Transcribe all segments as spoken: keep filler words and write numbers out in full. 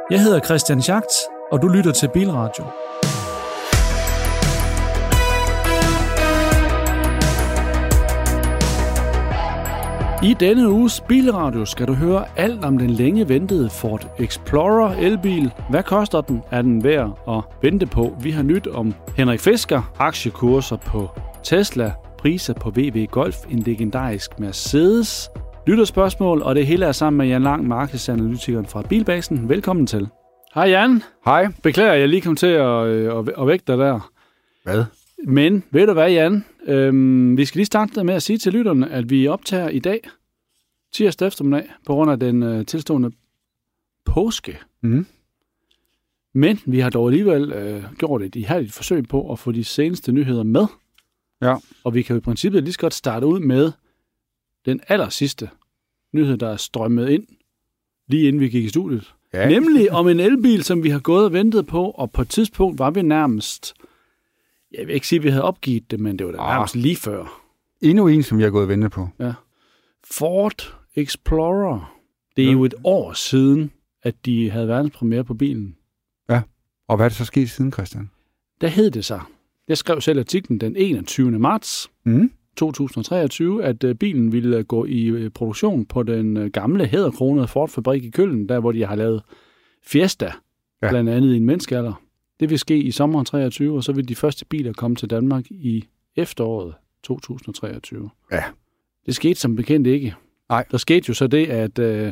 Jeg hedder Christian Schacht, og du lytter til Bilradio. I denne uges Bilradio skal du høre alt om den længe ventede Ford Explorer elbil. Hvad koster den? Er den værd at vente på? Vi har nyt om Henrik Fisker, aktiekurser på Tesla, priser på V W Golf, en legendarisk Mercedes, lytterspørgsmål, og det hele er sammen med Jan Lang, markedsanalytikeren fra Bilbasen. Velkommen til. Hej Jan. Hej. Beklager, jeg lige kom til at, at, at vække dig der. Hvad? Men ved du hvad, Jan? Øhm, vi skal lige starte med at sige til lytterne, at vi optager i dag, tirsdag eftermiddag, på grund af den øh, tilstående påske. Mm. Men vi har dog alligevel øh, gjort et ihærdigt forsøg på at få de seneste nyheder med. Ja. Og vi kan jo i princippet lige så godt starte ud med den aller sidste nyhed, der er strømmet ind, lige inden vi gik i studiet. Ja. Nemlig om en elbil, som vi har gået og ventet på, og på et tidspunkt var vi nærmest, jeg vil ikke sige, at vi havde opgivet det, men det var da nærmest lige før. Endnu en, som jeg har gået og ventet på. Ja. Ford Explorer. Det er jo et år siden, at de havde verdenspremiere på bilen. Ja, og hvad er det så sket siden, Christian? Der hed det sig. Jeg skrev selv artiklen den enogtyvende marts Mm. to tusind treogtyve, at bilen ville gå i produktion på den gamle hæderkronede Ford-fabrik i Køln, der hvor de har lavet Fiesta, ja. Blandt andet i en menneskealder. Det vil ske i sommeren treogtyve, og så vil de første biler komme til Danmark i efteråret to tusind treogtyve. Ja. Det skete som bekendt ikke. Nej. Der skete jo så det, at øh,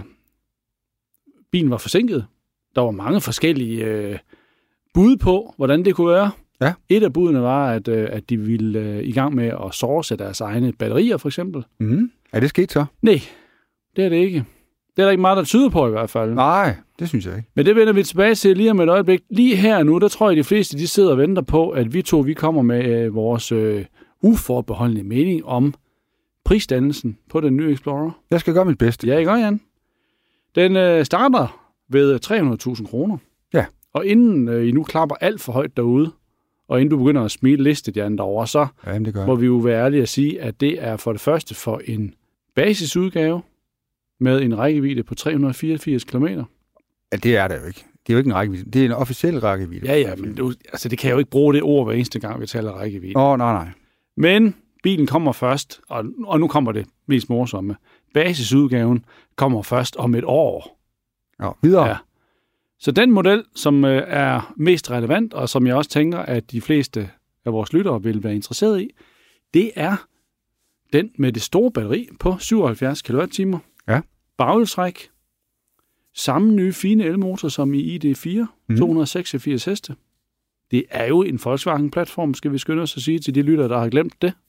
bilen var forsinket. Der var mange forskellige øh, bud på, hvordan det kunne være. Ja. Et af budene var, at, øh, at de ville øh, i gang med at source deres egne batterier, for eksempel. Mm. Er det sket så? Nej, det er det ikke. Det er der ikke meget, der tyder på i hvert fald. Nej, det synes jeg ikke. Men det vender vi tilbage til lige om et øjeblik. Lige her nu, der tror jeg, de fleste de sidder og venter på, at vi to vi kommer med øh, vores øh, uforbeholdende mening om prisdannelsen på den nye Explorer. Jeg skal gøre mit bedste. Ja, ikke også, Jan? Den øh, starter ved tre hundrede tusind kroner. Ja. Og inden øh, I nu klapper alt for højt derude, og inden du begynder at smile listet, Jan, derovre, så Jamen, det gør. må vi jo være ærlige at sige, at det er for det første for en basisudgave med en rækkevidde på tre hundrede fireogfirs kilometer. Ja, det er det jo ikke. Det er jo ikke en rækkevidde. Det er en officiel rækkevidde. Ja, ja, men du, altså, det kan jeg jo ikke bruge det ord hver eneste gang, vi taler rækkevidde. Åh, oh, nej, nej. Men bilen kommer først, og, og nu kommer det mest morsomme. Basisudgaven kommer først om et år. Ja, videre. Ja. Så den model, som øh, er mest relevant, og som jeg også tænker, at de fleste af vores lyttere vil være interesseret i, det er den med det store batteri på syvoghalvfjerds kilowatt-timer. Ja. Baghjulstræk. Samme nye fine elmotor som i I D fire, mm. to hundrede seksogfirs heste. Det er jo en Volkswagen-platform, skal vi skynde os at sige til de lyttere, der har glemt det.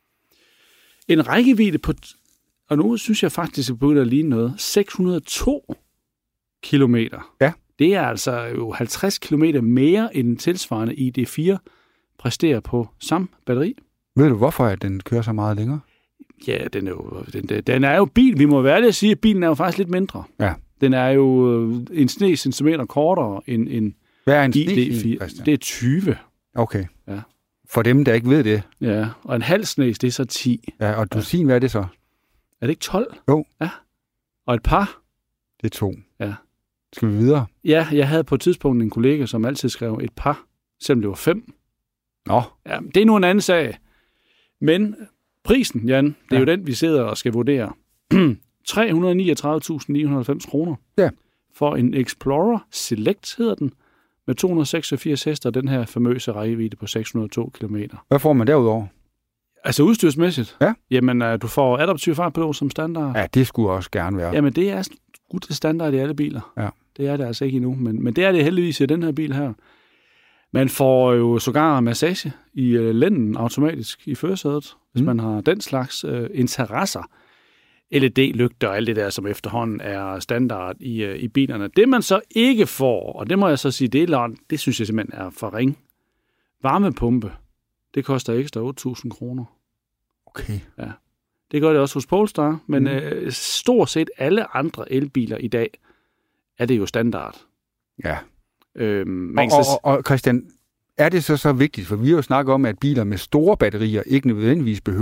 En rækkevidde på, og nu synes jeg faktisk, at det begynder at ligne noget, seks hundrede og to kilometer. Ja. Det er altså jo halvtreds kilometer mere end den tilsvarende I D fire præsterer på samme batteri. Ved du, hvorfor at den kører så meget længere? Ja, den er jo, den, den er jo bil. Vi må være ærlige at sige, at bilen er jo faktisk lidt mindre. Ja. Den er jo en sne centimeter kortere end en Hvad er en I D fire. Christian? Det er tyve. Okay. Ja. For dem, der ikke ved det. Ja, og en halv snes, det er så ti. Ja, og dusin, hvad er det så? Er det ikke tolv? Jo. Ja. Og et par? Det er to. Ja. Skal vi videre? Ja, jeg havde på et tidspunkt en kollega, som altid skrev et par, selvom det var fem. Nå. Ja, det er nu en anden sag. Men prisen, Jan, det er ja. jo den, vi sidder og skal vurdere. tre hundrede niogtredive tusind ni hundrede og halvfems kroner. Ja. For en Explorer Select hedder den, med to hundrede seksogfirs heste og den her famøse rækkevidde på seks hundrede og to kilometer. Hvad får man derudover? Altså udstyrsmæssigt? Ja. Jamen, du får adaptiv fartpilot som standard. Ja, det skulle også gerne være. Jamen, det er sgu til standard i alle biler. Ja. Det er det altså ikke endnu, men, men det er det heldigvis i den her bil her. Man får jo sågar massage i uh, lænden automatisk i førersædet, hvis mm. man har den slags uh, interesser. L E D-lygter og alt det der, som efterhånden er standard i, uh, i bilerne. Det man så ikke får, og det må jeg så sige, det, er, det synes jeg simpelthen er for ring. Varmepumpe, det koster ekstra otte tusind kroner. Okay. Ja. Det gør det også hos Polestar, men mm. uh, stort set alle andre elbiler i dag er det jo standard. Ja. Øhm, og, og, og Christian, er det så så vigtigt? For vi har jo snakket om, at biler med store batterier ikke nødvendigvis behøver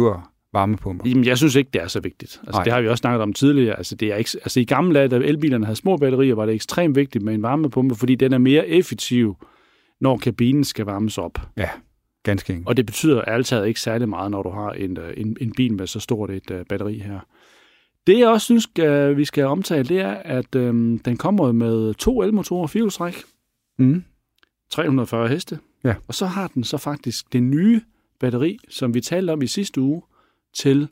varmepumper? Jamen, jeg synes ikke, det er så vigtigt. Altså, det har vi også snakket om tidligere. Altså, det er ikke, altså, i gamle dage, da elbilerne havde små batterier, var det ekstremt vigtigt med en varmepumpe, fordi den er mere effektiv, når kabinen skal varmes op. Ja, ganske enkelt. Og det betyder altid ikke særlig meget, når du har en, en, en bil med så stort et uh, batteri her. Det, jeg også synes, uh, vi skal omtale, det er, at um, den kommer med to elmotorer og firehjulstræk. Mm. tre hundrede og fyrre heste. Ja. Og så har den så faktisk det nye batteri, som vi talte om i sidste uge, til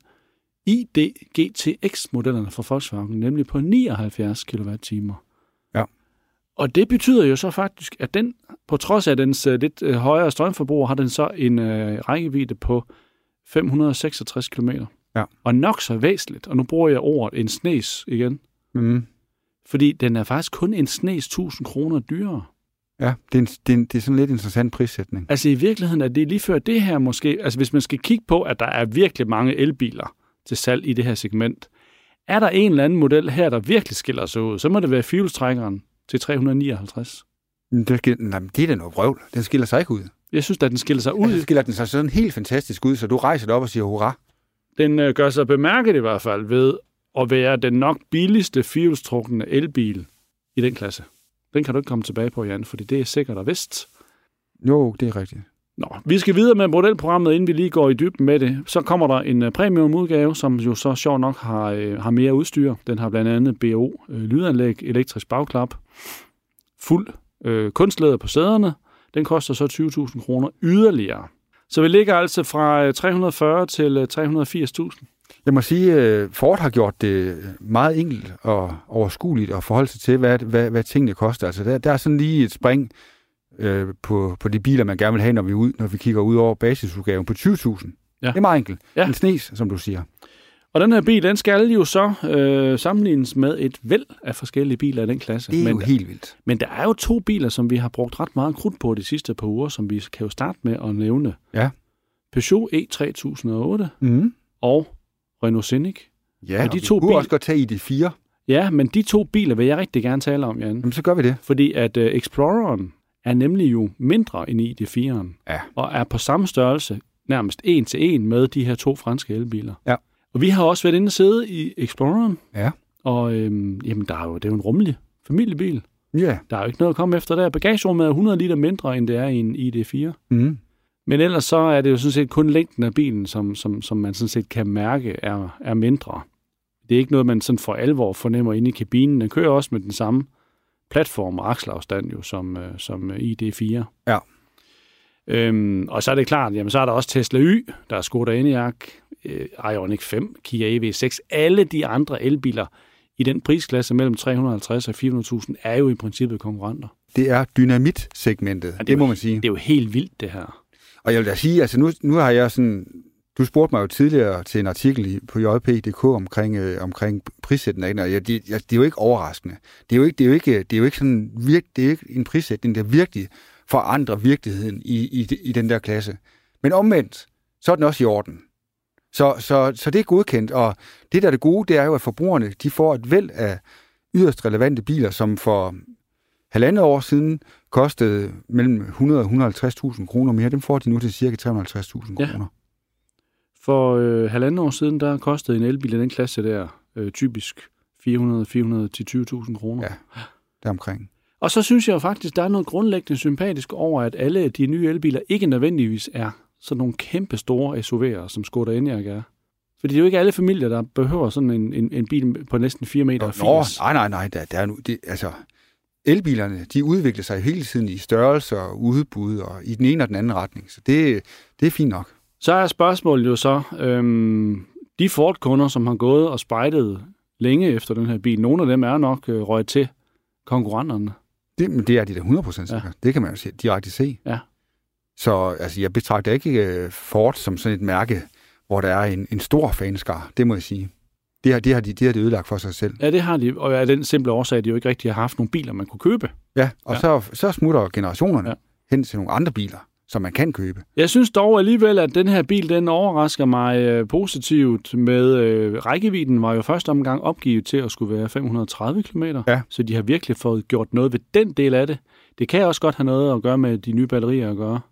I D G T X-modellerne fra Volkswagen, nemlig på nioghalvfjerds kilowatt-timer. Ja. Og det betyder jo så faktisk, at den, på trods af dens uh, lidt uh, højere strømforbrug, har den så en uh, rækkevidde på fem hundrede og seksogtres kilometer. Ja. Og nok så væsentligt, og nu bruger jeg ordet en snes igen, Mm. fordi den er faktisk kun en snes tusind kroner dyrere. Ja, det er, en, det, er en, det er sådan lidt interessant prissætning. Altså i virkeligheden er det lige før det her måske, altså hvis man skal kigge på, at der er virkelig mange elbiler til salg i det her segment, er der en eller anden model her, der virkelig skiller sig ud, så må det være firehjulstrækkeren til tre hundrede og nioghalvtreds. Det, skiller, nej, det er da noget vrøvl. Den skiller sig ikke ud. Jeg synes, at den skiller sig ud. Altså, skiller den sig sådan helt fantastisk ud, så du rejser dig op og siger hurra. Den øh, gør sig bemærket i hvert fald ved at være den nok billigste firehjulstrukne elbil i den klasse. Den kan du ikke komme tilbage på, Jan, fordi det er sikkert og vist. Jo, det er rigtigt. Nå, vi skal videre med modelprogrammet, inden vi lige går i dybden med det. Så kommer der en uh, premium-udgave, som jo så sjovt nok har, uh, har mere udstyr. Den har blandt andet B O, uh, lydanlæg, elektrisk bagklap, fuld uh, kunstlæder på sæderne. Den koster så tyve tusind kroner yderligere. Så vi ligger altså fra tre hundrede og fyrre til tre hundrede og firs tusind. Jeg må sige, at Ford har gjort det meget enkelt og overskueligt at forholde sig til, hvad, hvad, hvad tingene koster. Altså, der, der er sådan lige et spring øh, på, på de biler, man gerne vil have, når vi, ud, når vi kigger ud over basisudgaven på tyve tusind. Ja. Det er meget enkelt. Ja. En snes, som du siger. Og den her bil, den skal jo så øh, sammenlignes med et væld af forskellige biler i den klasse. Det er men, jo helt vildt. Men der er jo to biler, som vi har brugt ret meget krudt på de sidste par uger, som vi kan jo starte med at nævne. Ja. Peugeot E tre tusind og otte mm. og Renault Scenic. Ja, og de og to vi kunne bil... også godt tage I D fire. Ja, men de to biler vil jeg rigtig gerne tale om, Jan. Jamen, så gør vi det. Fordi at uh, Exploreren er nemlig jo mindre end I D fire'eren. Ja. Og er på samme størrelse, nærmest en til en, med de her to franske elbiler. Ja. Og vi har også været inde og sidde i Exploreren. Ja. Og øhm, jamen, der er jo, det er jo en rummelig familiebil. Ja. Der er jo ikke noget at komme efter der. Bagagerummet er hundrede liter mindre, end det er i en I D fire. Mm. Men ellers så er det jo sådan set kun længden af bilen, som, som, som man sådan set kan mærke er, er mindre. Det er ikke noget, man sådan for alvor fornemmer inde i kabinen. Den kører også med den samme platform og akselafstand jo, som, øh, som I D fire. Ja. Øhm, og så er det klart, jamen så er der også Tesla Y, der er Skoda Enyaq, øh, Ioniq fem, Kia E V seks. Alle de andre elbiler i den prisklasse mellem tre hundrede og halvtreds og fire hundrede tusind er jo i princippet konkurrenter. Det er dynamit-segmentet, ja, det, det må man sige. Det er jo helt vildt, det her. Og jeg vil da sige, altså nu, nu har jeg sådan... Du spurgte mig jo tidligere til en artikel på J P punktum D K omkring, øh, omkring prissætningen, og jeg, det, jeg, det er jo ikke overraskende. Det er jo ikke, det er jo ikke, det er jo ikke sådan virk, det er ikke en prissætning, der virkelig forandrer virkeligheden i, i, i den der klasse. Men omvendt, så er den også i orden. Så, så, så det er godkendt, og det der er det gode, det er jo, at forbrugerne de får et væld af yderst relevante biler, som for halvandet år siden kostede mellem hundrede og hundrede og halvtreds tusind kroner mere. Dem får de nu til cirka tre hundrede og halvtreds tusind kroner. Ja. For øh, halvandet år siden, der kostede en elbil i den klasse der øh, typisk fire hundrede til fire hundrede til tyve tusind kroner. Ja, deromkring. Og så synes jeg jo faktisk, der er noget grundlæggende sympatisk over, at alle de nye elbiler ikke nødvendigvis er sådan nogle kæmpe store S U V'er, som Skoda Enyaq er. Fordi det er jo ikke alle familier, der behøver sådan en, en, en bil på næsten fire meter og firs. Nå, nej, nej, nej. Der, der er nu, det, altså, elbilerne, de udvikler sig hele tiden i størrelse og udbud og i den ene og den anden retning. Så det, det er fint nok. Så er spørgsmålet jo så, øhm, de Ford-kunder, som har gået og spejdet længe efter den her bil, nogle af dem er nok øh, røget til konkurrenterne. Det, det er de da hundrede procent sikkert. Ja. Det kan man jo se, direkte se. Ja. Så altså, jeg betragter ikke uh, Ford som sådan et mærke, hvor der er en, en stor fanskare. Det må jeg sige. Det har, det, har de, det har de ødelagt for sig selv. Ja, det har de. Og af den simple årsag, at de jo ikke rigtig har haft nogle biler, man kunne købe. Ja, og ja. Så, så smutter generationerne ja. hen til nogle andre biler, som man kan købe. Jeg synes dog alligevel, at den her bil, den overrasker mig øh, positivt med øh, rækkevidden var jo første omgang opgivet til at skulle være fem hundrede og tredive kilometer. Ja. Så de har virkelig fået gjort noget ved den del af det. Det kan også godt have noget at gøre med de nye batterier at gøre.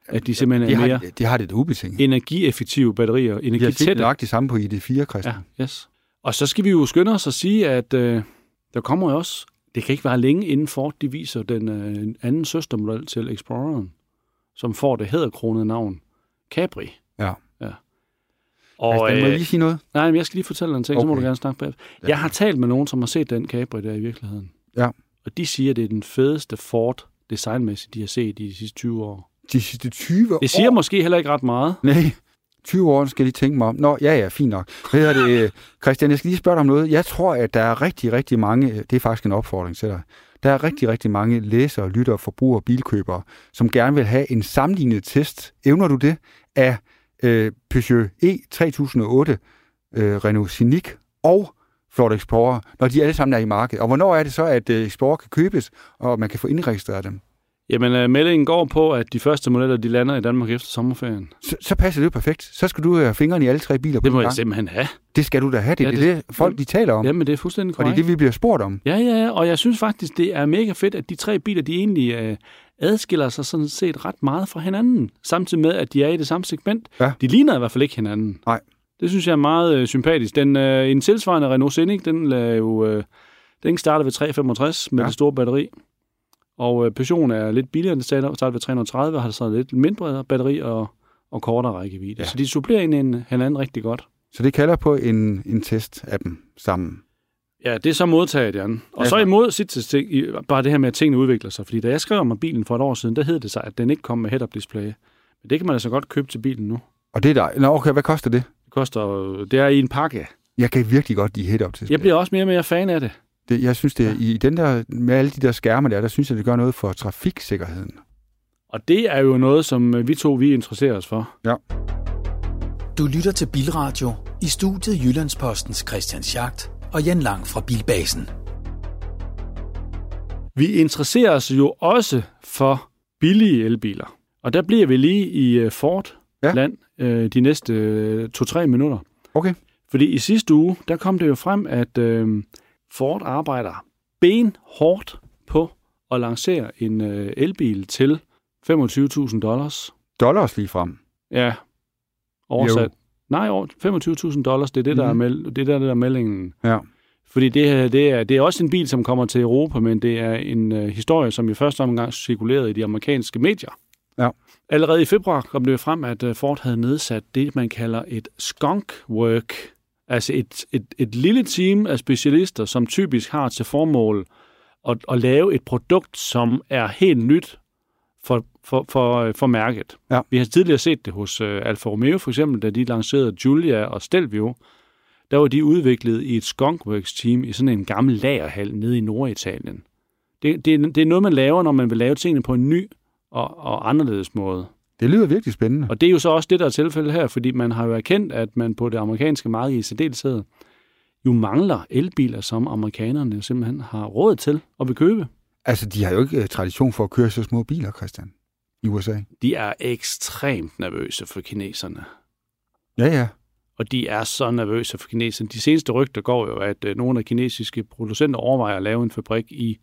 at de simpelthen de er har, mere de har det ubetinget. energieffektive batterier, De har energitætte. set nok det samme på I D fire, Christian. Ja, yes. Og så skal vi jo skynde os at sige, at øh, der kommer jo også, det kan ikke være længe inden Ford, de viser den øh, anden søstermodel til Exploreren, som får det hæderkronede navn Capri. Ja. ja. Og, Christian, må jeg lige sige noget? Nej, men jeg skal lige fortælle dig en ting, okay. Så må du gerne snakke bagefter. Ja. Jeg har talt med nogen, som har set den Capri der i virkeligheden. Ja. Og de siger, at det er den fedeste Ford designmæssigt, de har set i de sidste tyve år. De sidste tyve år? Det siger år. Måske heller ikke ret meget. Nej, tyve år skal de tænke mig om. Nå, ja, ja, fint nok. Hvad hedder det, Christian, jeg skal lige spørge dig om noget. Jeg tror, at der er rigtig, rigtig mange, det er faktisk en opfordring til dig, der er rigtig, rigtig mange læsere, lyttere, forbrugere, bilkøbere, som gerne vil have en sammenlignet test. Evner du det af øh, Peugeot E tre tusind og otte, øh, Renault Scenic og Ford Explorer, når de alle sammen er i markedet? Og hvornår er det så, at øh, Explorer kan købes, og man kan få indregistreret dem? Jamen, uh, meldingen går på, at de første modeller, de lander i Danmark efter sommerferien. Så, så passer det jo perfekt. Så skal du have fingrene i alle tre biler på Det må en jeg gang. simpelthen have. Det skal du da have. Det, ja, det, det det er det, folk de taler om. Jamen, det er fuldstændig korrekt. Og det er det, vi bliver spurgt om. Ja, ja, ja. Og jeg synes faktisk, det er mega fedt, at de tre biler, de egentlig uh, adskiller sig sådan set ret meget fra hinanden. Samtidig med, at de er i det samme segment. Ja. De ligner i hvert fald ikke hinanden. Nej. Det synes jeg er meget uh, sympatisk. Den, uh, en tilsvarende Renault Scenic, den, uh, jo, uh, den starter ved tre hundrede femogtres med ja. det store batteri. Og Peugeot er lidt billigere, den starter ved tre hundrede og tredive, og har så lidt mindre batteri og, og kortere rækkevidde. Ja. Så de supplerer ind hinanden rigtig godt. Så det kalder på en, en test af dem sammen? Ja, det er så modtaget, Jan. Og ja, så imod sidste ting, bare det her med, at tingene udvikler sig. Fordi da jeg skrev om bilen for et år siden, der hed det sig, at den ikke kom med head-up display. Men det kan man altså godt købe til bilen nu. Og det er der. Nå, okay, hvad koster det? Det koster, det er i en pakke. Jeg kan virkelig godt lide head-up display. Jeg bliver også mere og mere fan af det. Det, jeg synes, det er, i den der, med alle de der skærme der, der synes jeg, det gør noget for trafiksikkerheden. Og det er jo noget, som vi to, vi interesserer os for. Ja. Du lytter til Bilradio i studiet Jyllandspostens Christian Schacht og Jan Lang fra Bilbasen. Vi interesserer os jo også for billige elbiler. Og der bliver vi lige i Ford-land ja. øh, de næste øh, to-tre minutter. Okay. Fordi i sidste uge, der kom det jo frem, at øh, Ford arbejder benhårdt på at lancere en øh, elbil til femogtyve tusind dollars. Dollars lige frem? Ja, oversat. Jo. Nej, femogtyve tusind dollars, det er det, der, mm. er, meld- det, der, der er meldingen. Ja. Fordi det, her, det, er, det er også en bil, som kommer til Europa, men det er en øh, historie, som i første omgang cirkulerede i de amerikanske medier. Ja. Allerede i februar kom det jo frem, at øh, Ford havde nedsat det, man kalder et skunk work. Altså et, et, et lille team af specialister, som typisk har til formål at, at lave et produkt, som er helt nyt for, for, for, for mærket. Ja. Vi har tidligere set det hos uh, Alfa Romeo, for eksempel, da de lancerede Giulia og Stelvio. Der var de udviklet i et skunkworks-team i sådan en gammel lagerhal nede i Norditalien. Det, det, det er noget, man laver, når man vil lave tingene på en ny og, og anderledes måde. Det lyder virkelig spændende. Og det er jo så også det, der er tilfældet her, fordi man har jo erkendt, at man på det amerikanske marked i særdeleshed jo mangler elbiler, som amerikanerne simpelthen har råd til at vil købe. Altså, de har jo ikke uh, tradition for at køre så små biler, Christian, i U S A. De er ekstremt nervøse for kineserne. Ja, ja. Og de er så nervøse for kineserne. De seneste rygter går jo, at uh, nogle af kinesiske producenter overvejer at lave en fabrik i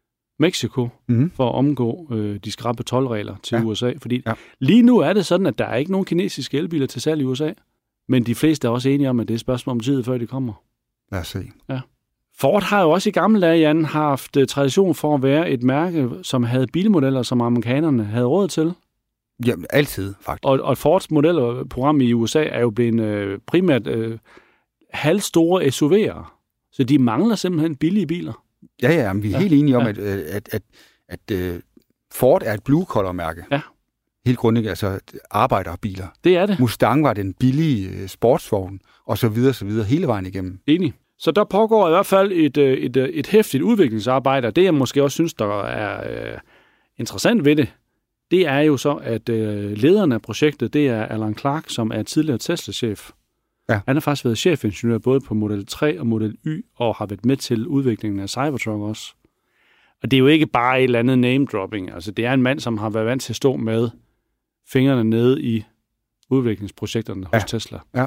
Mexico mm-hmm. for at omgå øh, de skrappe toldregler til ja. U S A. Fordi ja. lige nu er det sådan, at der er ikke nogen kinesiske elbiler til salg i U S A. Men de fleste er også enige om, at det er et spørgsmål om tid, før de kommer. Lad os se. Ja. Ford har jo også i gamle dage, Jan, haft uh, tradition for at være et mærke, som havde bilmodeller, som amerikanerne havde råd til. Jamen, altid, faktisk. Og, og Fords modellerprogram i U S A er jo blevet øh, primært øh, halvstore S U V'er. Så de mangler simpelthen billige biler. Ja, ja, men vi er ja. helt enige om, ja. at, at, at, at, at Ford er et blue-collar-mærke. Ja. Helt grundlæggende, altså arbejderbiler. Det er det. Mustang var den billige sportsvogn, og så videre, så videre, hele vejen igennem. Enig. Så der pågår i hvert fald et, et, et hæftigt udviklingsarbejde, og det jeg måske også synes, der er øh, interessant ved det, det er jo så, at øh, lederen af projektet, det er Alan Clark, som er tidligere Tesla-chef. Ja. Han har faktisk været chefingeniør både på Model tre og Model Y, og har været med til udviklingen af Cybertruck også. Og det er jo ikke bare et eller andet name-dropping. Altså, det er en mand, som har været vant til at stå med fingrene nede i udviklingsprojekterne hos ja. Tesla. Ja.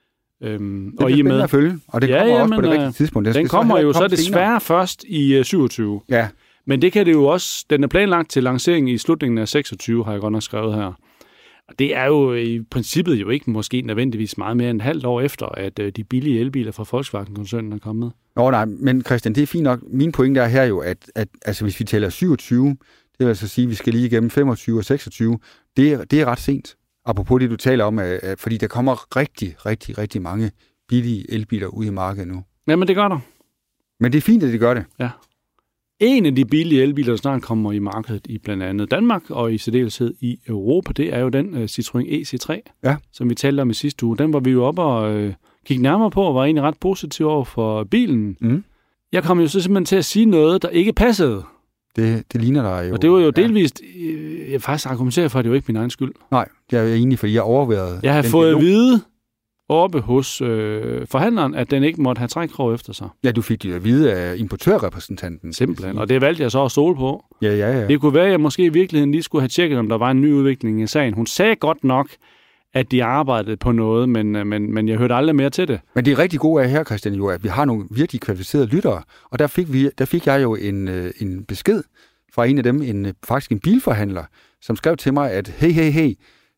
Øhm, det og i med at følge, og det ja, kommer ja, også men, på det rigtige tidspunkt. Det den kommer jo så desværre senere. Først i uh, syvogtyve. Ja. Men det kan det jo også, den er planlagt til lancering i slutningen af seksogtyve, har jeg godt nok skrevet her. Det er jo i princippet jo ikke måske nødvendigvis meget mere end et halvt år efter, at de billige elbiler fra Volkswagen-koncernen er kommet. Nå nej, men Christian, det er fint nok. Min pointe er her jo, at, at altså, hvis vi tæller syvogtyve, det vil altså sige, at vi skal lige igennem femogtyve og seksogtyve, det er, det er ret sent. Apropos det, du taler om, at, at, fordi der kommer rigtig, rigtig, rigtig mange billige elbiler ud i markedet nu. Jamen, det gør der. Men det er fint, at de gør det. Ja. En af de billige elbiler, der snart kommer i markedet i blandt andet Danmark og i særdeleshed i Europa, det er jo den uh, Citroën E C tre, ja. Som vi talte om i sidste uge. Den var vi jo op og uh, kigge nærmere på og var egentlig ret positiv over for bilen. Mm. Jeg kom jo så simpelthen til at sige noget, der ikke passede. Det, det ligner dig jo. Og det var jo ja. delvist, øh, jeg faktisk argumenterer for, at det jo ikke min egen skyld. Nej, det er jeg enig, fordi jeg overvejede. Jeg har fået dialog. at vide oppe hos øh, forhandleren, at den ikke måtte have trækkrog efter sig. Ja, du fik det at vide af importørrepræsentanten. Simpelthen, og det valgte jeg så at stole på. Ja, ja, ja. Det kunne være, at jeg måske i virkeligheden lige skulle have tjekket, om der var en ny udvikling i sagen. Hun sagde godt nok, at de arbejdede på noget, men, men, men jeg hørte aldrig mere til det. Men det er rigtig gode af her, Christian, jo, at vi har nogle virkelig kvalificerede lyttere, og der fik, vi, der fik jeg jo en, en besked fra en af dem, en, faktisk en bilforhandler, som skrev til mig, at hey, hey, hey,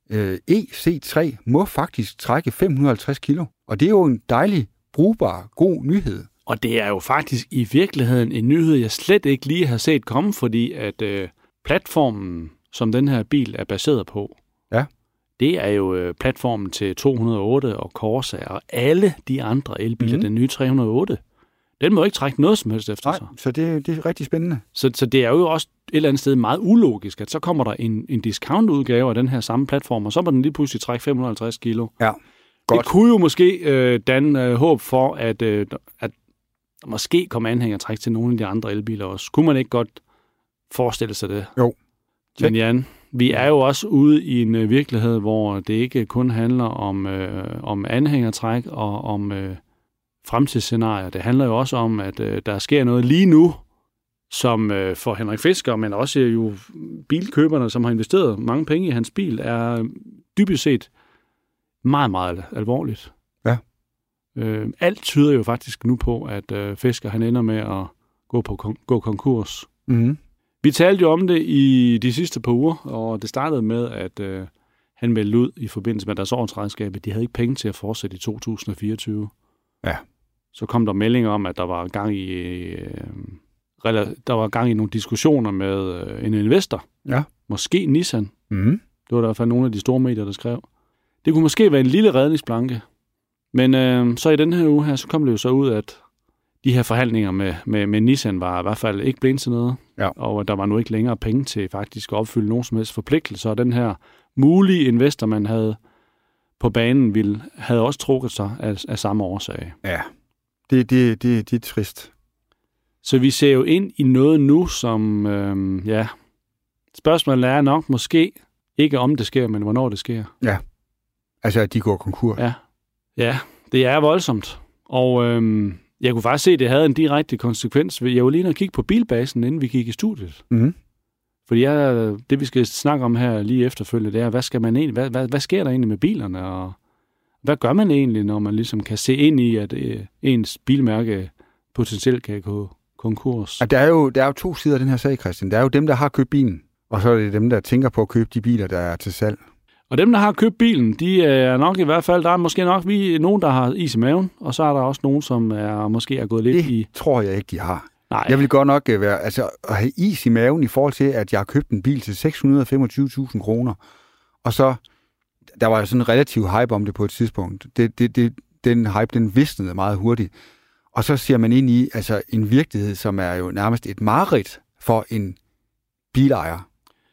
E C tre må faktisk trække fem hundrede og halvtreds kilo. Og det er jo en dejlig, brugbar, god nyhed. Og det er jo faktisk i virkeligheden en nyhed, jeg slet ikke lige har set komme, fordi at øh, platformen, som den her bil er baseret på, ja. det er jo øh, platformen til to hundrede og otte og Corsa og alle de andre elbiler, mm-hmm. den nye tre hundrede og otte. Den må ikke trække noget som helst efter Nej, sig. så det, det er rigtig spændende. Så, så det er jo også et eller andet sted meget ulogisk, at så kommer der en, en discount-udgave af den her samme platform, og så må den lige pludselig trække fem hundrede og halvtreds kilo. Ja, godt. Det kunne jo måske øh, danne øh, håb for, at, øh, at der måske kommer anhængertræk til nogle af de andre elbiler også. Kunne man ikke godt forestille sig det? Jo. Men Jan, vi er jo også ude i en øh, virkelighed, hvor det ikke kun handler om, øh, om anhængertræk og om øh, fremtidsscenarier. Det handler jo også om, at øh, der sker noget lige nu, som øh, for Henrik Fisker, men også jo bilkøberne, som har investeret mange penge i hans bil, er dybest set meget, meget alvorligt. Ja. Øh, alt tyder jo faktisk nu på, at øh, Fisker han ender med at gå på kon- gå konkurs. Mm-hmm. Vi talte jo om det i de sidste par uger, og det startede med, at øh, han meldte ud i forbindelse med deres årsregnskab, at de havde ikke penge til at fortsætte i to tusind og fireogtyve. Ja. Så kom der meldinger om, at der var gang i øh, der var gang i nogle diskussioner med øh, en investor. Ja. Måske Nissan. Mm-hmm. Det var der i hvert fald nogle af de store medier, der skrev. Det kunne måske være en lille redningsplanke. Men øh, så i den her uge her, så kom det jo så ud, at de her forhandlinger med, med, med Nissan var i hvert fald ikke blevet til noget. Ja. Og der var nu ikke længere penge til faktisk at opfylde nogen som helst forpligtelser. Og den her mulige investor, man havde på banen, ville, havde også trukket sig af, af samme årsag. Ja, det, det, det, det er trist. Så vi ser jo ind i noget nu, som, øh, ja, spørgsmålet er nok måske ikke om det sker, men hvornår det sker. Ja, altså at de går konkurs. Ja, ja, det er voldsomt. Og øh, jeg kunne faktisk se, at det havde en direkte konsekvens. Jeg var lige at kigge på Bilbasen, inden vi gik i studiet. Mm-hmm. Fordi jeg, det, vi skal snakke om her lige efterfølgende, det er, hvad, skal man egentlig, hvad, hvad, hvad sker der egentlig med bilerne, og hvad gør man egentlig, når man ligesom kan se ind i, at øh, ens bilmærke potentielt kan gå konkurs? Og der er, jo, der er jo to sider af den her sag, Christian. Der er jo dem, der har købt bilen, og så er det dem, der tænker på at købe de biler, der er til salg. Og dem, der har købt bilen, de er nok i hvert fald, der er måske nok vi, nogen, der har is i maven, og så er der også nogen, som er måske er gået lidt det i... Det tror jeg ikke, de har. Nej. Jeg vil godt nok være, altså, at have is i maven i forhold til, at jeg har købt en bil til seks hundrede og femogtyve tusind kroner, og så, der var sådan en relativ hype om det på et tidspunkt. Det, det, det, den hype, den visnede meget hurtigt. Og så ser man ind i altså, en virkelighed, som er jo nærmest et mareridt for en bilejer.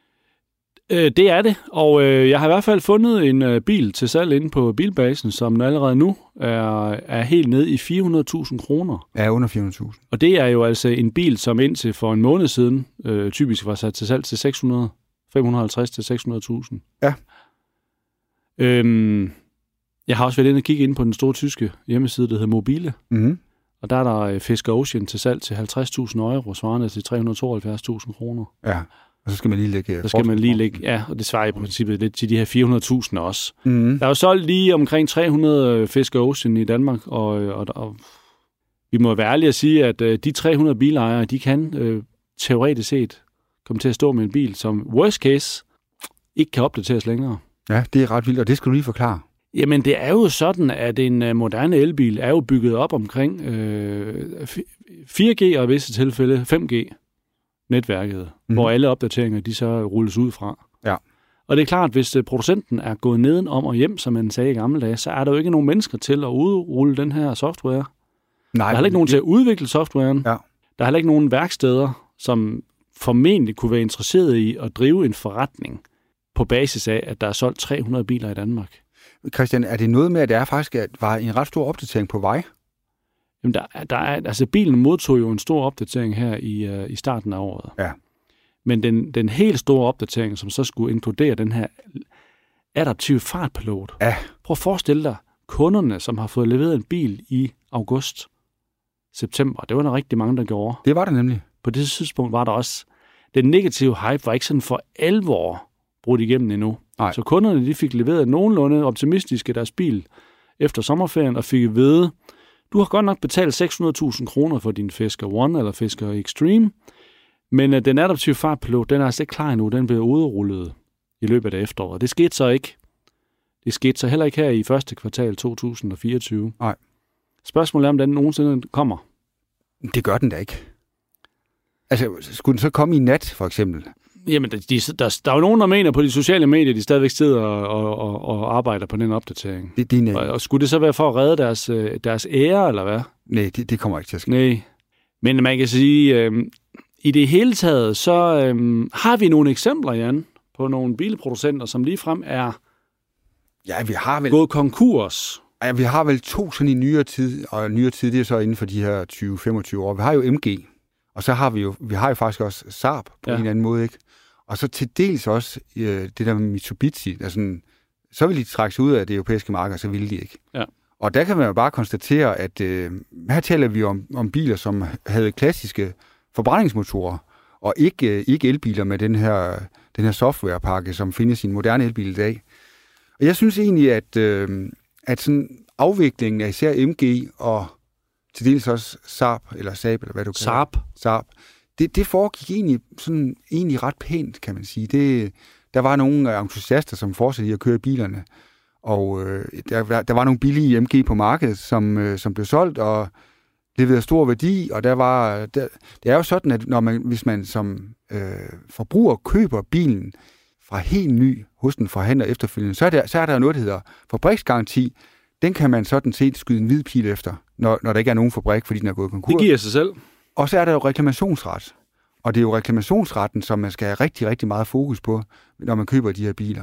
Det er det, og øh, jeg har i hvert fald fundet en øh, bil til salg inde på Bilbasen, som allerede nu er, er helt ned i fire hundrede tusind kroner. Ja, under fire hundrede tusind. Og det er jo altså en bil, som indtil for en måned siden øh, typisk var sat til salg til seks hundrede, fem hundrede og halvtreds til seks hundrede tusind. Ja. Øhm, jeg har også været inde og kigge ind på den store tyske hjemmeside, der hedder Mobile. Mm-hmm. Og der er der Fisker Ocean til salg til halvtreds tusind euro, svarende til tre hundrede og tooghalvfjerds tusind kroner. Ja. Og så skal man lige lægge... Så skal man lige lægge, ja, og det svarer i princippet lidt til de her fire hundrede tusind også. Mm. Der er jo solgt lige omkring tre hundrede Fisker Ocean i Danmark, og, og, og vi må være ærlige at sige, at øh, de tre hundrede bilejere, de kan øh, teoretisk set komme til at stå med en bil, som worst case ikke kan opdateres længere. Ja, det er ret vildt, og det skal du lige forklare. Jamen, det er jo sådan, at en moderne elbil er jo bygget op omkring øh, fire G og i visse tilfælde fem G-netværket, mm. hvor alle opdateringer de så rulles ud fra. Ja. Og det er klart, at hvis producenten er gået nedenom og hjem, som man sagde i gamle dage, så er der jo ikke nogen mennesker til at udrulle den her software. Nej, der er heller ikke nogen til at udvikle softwaren. Ja. Der er heller ikke nogen værksteder, som formentlig kunne være interesseret i at drive en forretning på basis af, at der er solgt tre hundrede biler i Danmark. Christian, er det noget med, at der faktisk var en ret stor opdatering på vej? Jamen, der, der er, altså bilen modtog jo en stor opdatering her i, uh, i starten af året. Ja. Men den, den helt store opdatering, som så skulle inkludere den her adaptive fartpilot. Ja. Prøv at forestille dig, kunderne, som har fået leveret en bil i august, september, det var der rigtig mange, der gjorde. Det var det nemlig. På det tidspunkt var der også, den negative hype var ikke sådan for alvor brudt igennem endnu. Nej. Så kunderne de fik leveret nogenlunde optimistiske deres bil efter sommerferien, og fik at vide, du har godt nok betalt seks hundrede tusind kroner for din Fisker One eller Fisker Extreme, men uh, den adaptive fartpilot, den er altså ikke klar endnu, den bliver udrullet i løbet af efteråret. Det skete så ikke. Det skete så heller ikke her i første kvartal to tusind og fireogtyve. Nej. Spørgsmålet er, om den nogensinde kommer. Det gør den da ikke. Altså, skulle den så komme i nat, for eksempel? Jamen, de, der, der, der er jo nogen, der mener på de sociale medier, de stadigvæk sidder og, og, og arbejder på den opdatering. Det, det og, og skulle det så være for at redde deres, deres ære, eller hvad? Nej, det, det kommer ikke til at ske. Nej. Men man kan sige, øh, i det hele taget, så øh, har vi nogle eksempler, Jan, på nogle bilproducenter, som ligefrem er ja, vi har vel... gået konkurs. Ja, vi har vel to sådan i nyere tid, og nyere tid, det er så inden for de her tyve til femogtyve år. Vi har jo M G, og så har vi jo, vi har jo faktisk også Saab på ja. en eller anden måde, ikke? Og så til dels også øh, det der med Mitsubishi, der sådan, så vil de trække sig ud af det europæiske marked, så vil de ikke. Ja. Og der kan man jo bare konstatere, at øh, her taler vi om, om biler, som havde klassiske forbrændingsmotorer, og ikke, øh, ikke elbiler med den her, den her softwarepakke, som findes i en moderne elbil i dag. Og jeg synes egentlig, at, øh, at sådan afviklingen af især M G og til dels også Saab, eller Saab, eller hvad du kalder Saab. Saab. Det, det foregik egentlig, sådan, egentlig ret pænt, kan man sige. Det, der var nogle entusiaster, som fortsatte i at køre bilerne, og øh, der, der var nogle billige M G på markedet, som, øh, som blev solgt og leverede stor værdi, og der var, der, det er jo sådan, at når man, hvis man som øh, forbruger køber bilen fra helt ny hos den forhandler efterfølgende, så er, der, så er der noget, der hedder fabriksgaranti. Den kan man sådan set skyde en hvid pil efter, når, når der ikke er nogen fabrik, fordi den er gået konkurs. Det giver sig selv. Og så er der jo reklamationsret. Og det er jo reklamationsretten, som man skal have rigtig, rigtig meget fokus på, når man køber de her biler.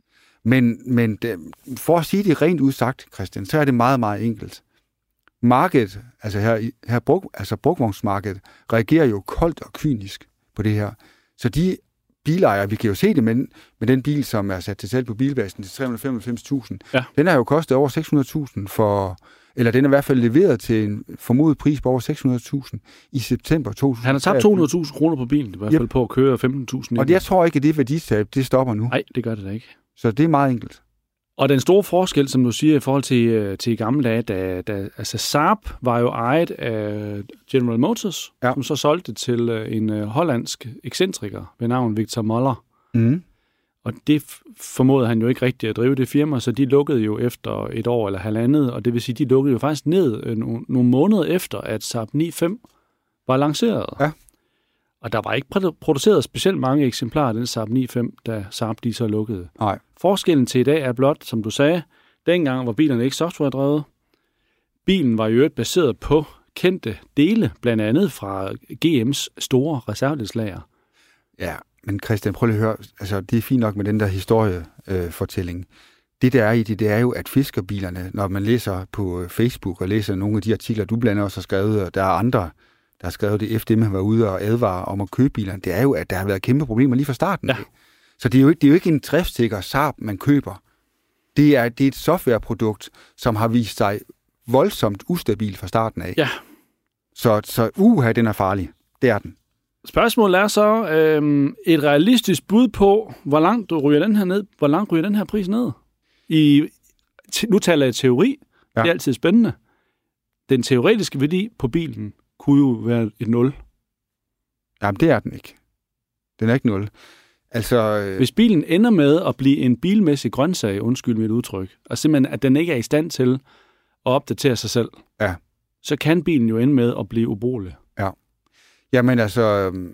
Men, men det, for at sige det rent udsagt, Christian, så er det meget, meget enkelt. Markedet, altså her, her brug, altså brugvognsmarkedet, reagerer jo koldt og kynisk på det her. Så de bilejere, vi kan jo se det med, med den bil, som er sat til salg på bilbasen til tre hundrede og femoghalvfems tusind, ja. Den har jo kostet over seks hundrede tusind for, eller den er i hvert fald leveret til en formodet pris på over seks hundrede tusind i september to tusind. Han har tabt to hundrede tusind kroner på bilen, i hvert fald yep. på at køre femten tusind. Og jeg tror ikke, at det værditab, det stopper nu. Nej, det gør det da ikke. Så det er meget enkelt. Og den store forskel, som du siger, i forhold til, til i gamle dage, da, da altså Saab var jo ejet af General Motors, ja. som så solgte til en uh, hollandsk ekscentriker ved navn Victor Moller. Mm. Og det formåede han jo ikke rigtigt at drive det firma, så de lukkede jo efter et år eller halvandet, og det vil sige, de lukkede jo faktisk ned øh, nogle, nogle måneder efter, at Saab ni fem var lanceret. Ja. Og der var ikke produceret specielt mange eksemplarer af den Saab ni fem, da Saab de så lukkede. Nej. Forskellen Forskellen til i dag er blot, som du sagde, dengang var bilerne ikke softwaredrevet. Bilen var jo øvrigt baseret på kendte dele, blandt andet fra G M's store reservedelslager. Ja, men Christian, prøv lige at høre, altså det er fint nok med den der historiefortælling. Øh, det der er i det, det er jo, at fiskerbilerne, når man læser på Facebook og læser nogle af de artikler, du blandt andet også har skrevet, og der er andre, der har skrevet det, efter man var ude og advare om at købe bilerne, det er jo, at der har været kæmpe problemer lige fra starten. Ja. Så det er, jo ikke, det er jo ikke en driftssikker Saab, man køber. Det er, det er et softwareprodukt, som har vist sig voldsomt ustabil fra starten af. Ja. Så, så uha, den er farlig. Det er den. Spørgsmålet er så øhm, et realistisk bud på, hvor langt du ryger den her ned, hvor langt ryger den her pris ned? I, nu taler jeg teori. Ja. Det er altid spændende. Den teoretiske værdi på bilen kunne jo være et nul. Jamen, det er den ikke. Den er ikke nul. Altså, øh... Hvis bilen ender med at blive en bilmæssig grøntsag, undskyld mit udtryk, og simpelthen, at den ikke er i stand til at opdatere sig selv, ja. så kan bilen jo ende med at blive ubrugelig. Ja. Jamen altså, øh...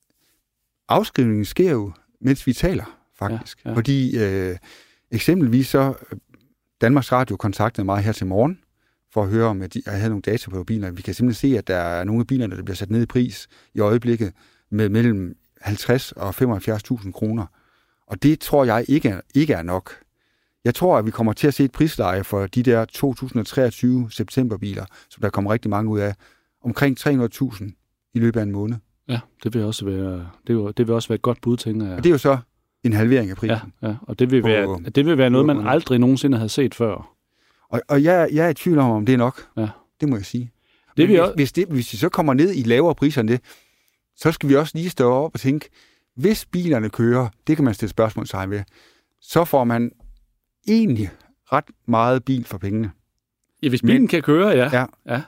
afskrivningen sker jo, mens vi taler, faktisk. Ja, ja. Fordi øh, eksempelvis så Danmarks Radio kontaktede mig her til morgen, for at høre, om at de, jeg havde nogle data på bilerne. Vi kan simpelthen se, at der er nogle af bilerne, der bliver sat ned i pris i øjeblikket med mellem halvtreds og femoghalvfjerds tusind kroner. Og det tror jeg ikke er, ikke er nok. Jeg tror, at vi kommer til at se et prisleje for de der to tusind og treogtyve septemberbiler, som der kommer rigtig mange ud af, omkring tre hundrede tusind i løbet af en måned. Ja, det vil også være, det vil, det vil også være et godt bud, tænker jeg. Og det er jo så en halvering af prisen. Ja, ja. Og det vil, være, på, det vil være noget, man aldrig nogensinde havde set før. Og, og jeg, jeg er i tvivl om, om det er nok. Ja. Det må jeg sige. Det hvis, også... hvis, det, hvis de så kommer ned i lavere priser end det, så skal vi også lige stå op og tænke, hvis bilerne kører, det kan man stille spørgsmålstegn ved, så får man egentlig ret meget bil for pengene. Ja, hvis bilen Men, kan køre, ja. ja. ja.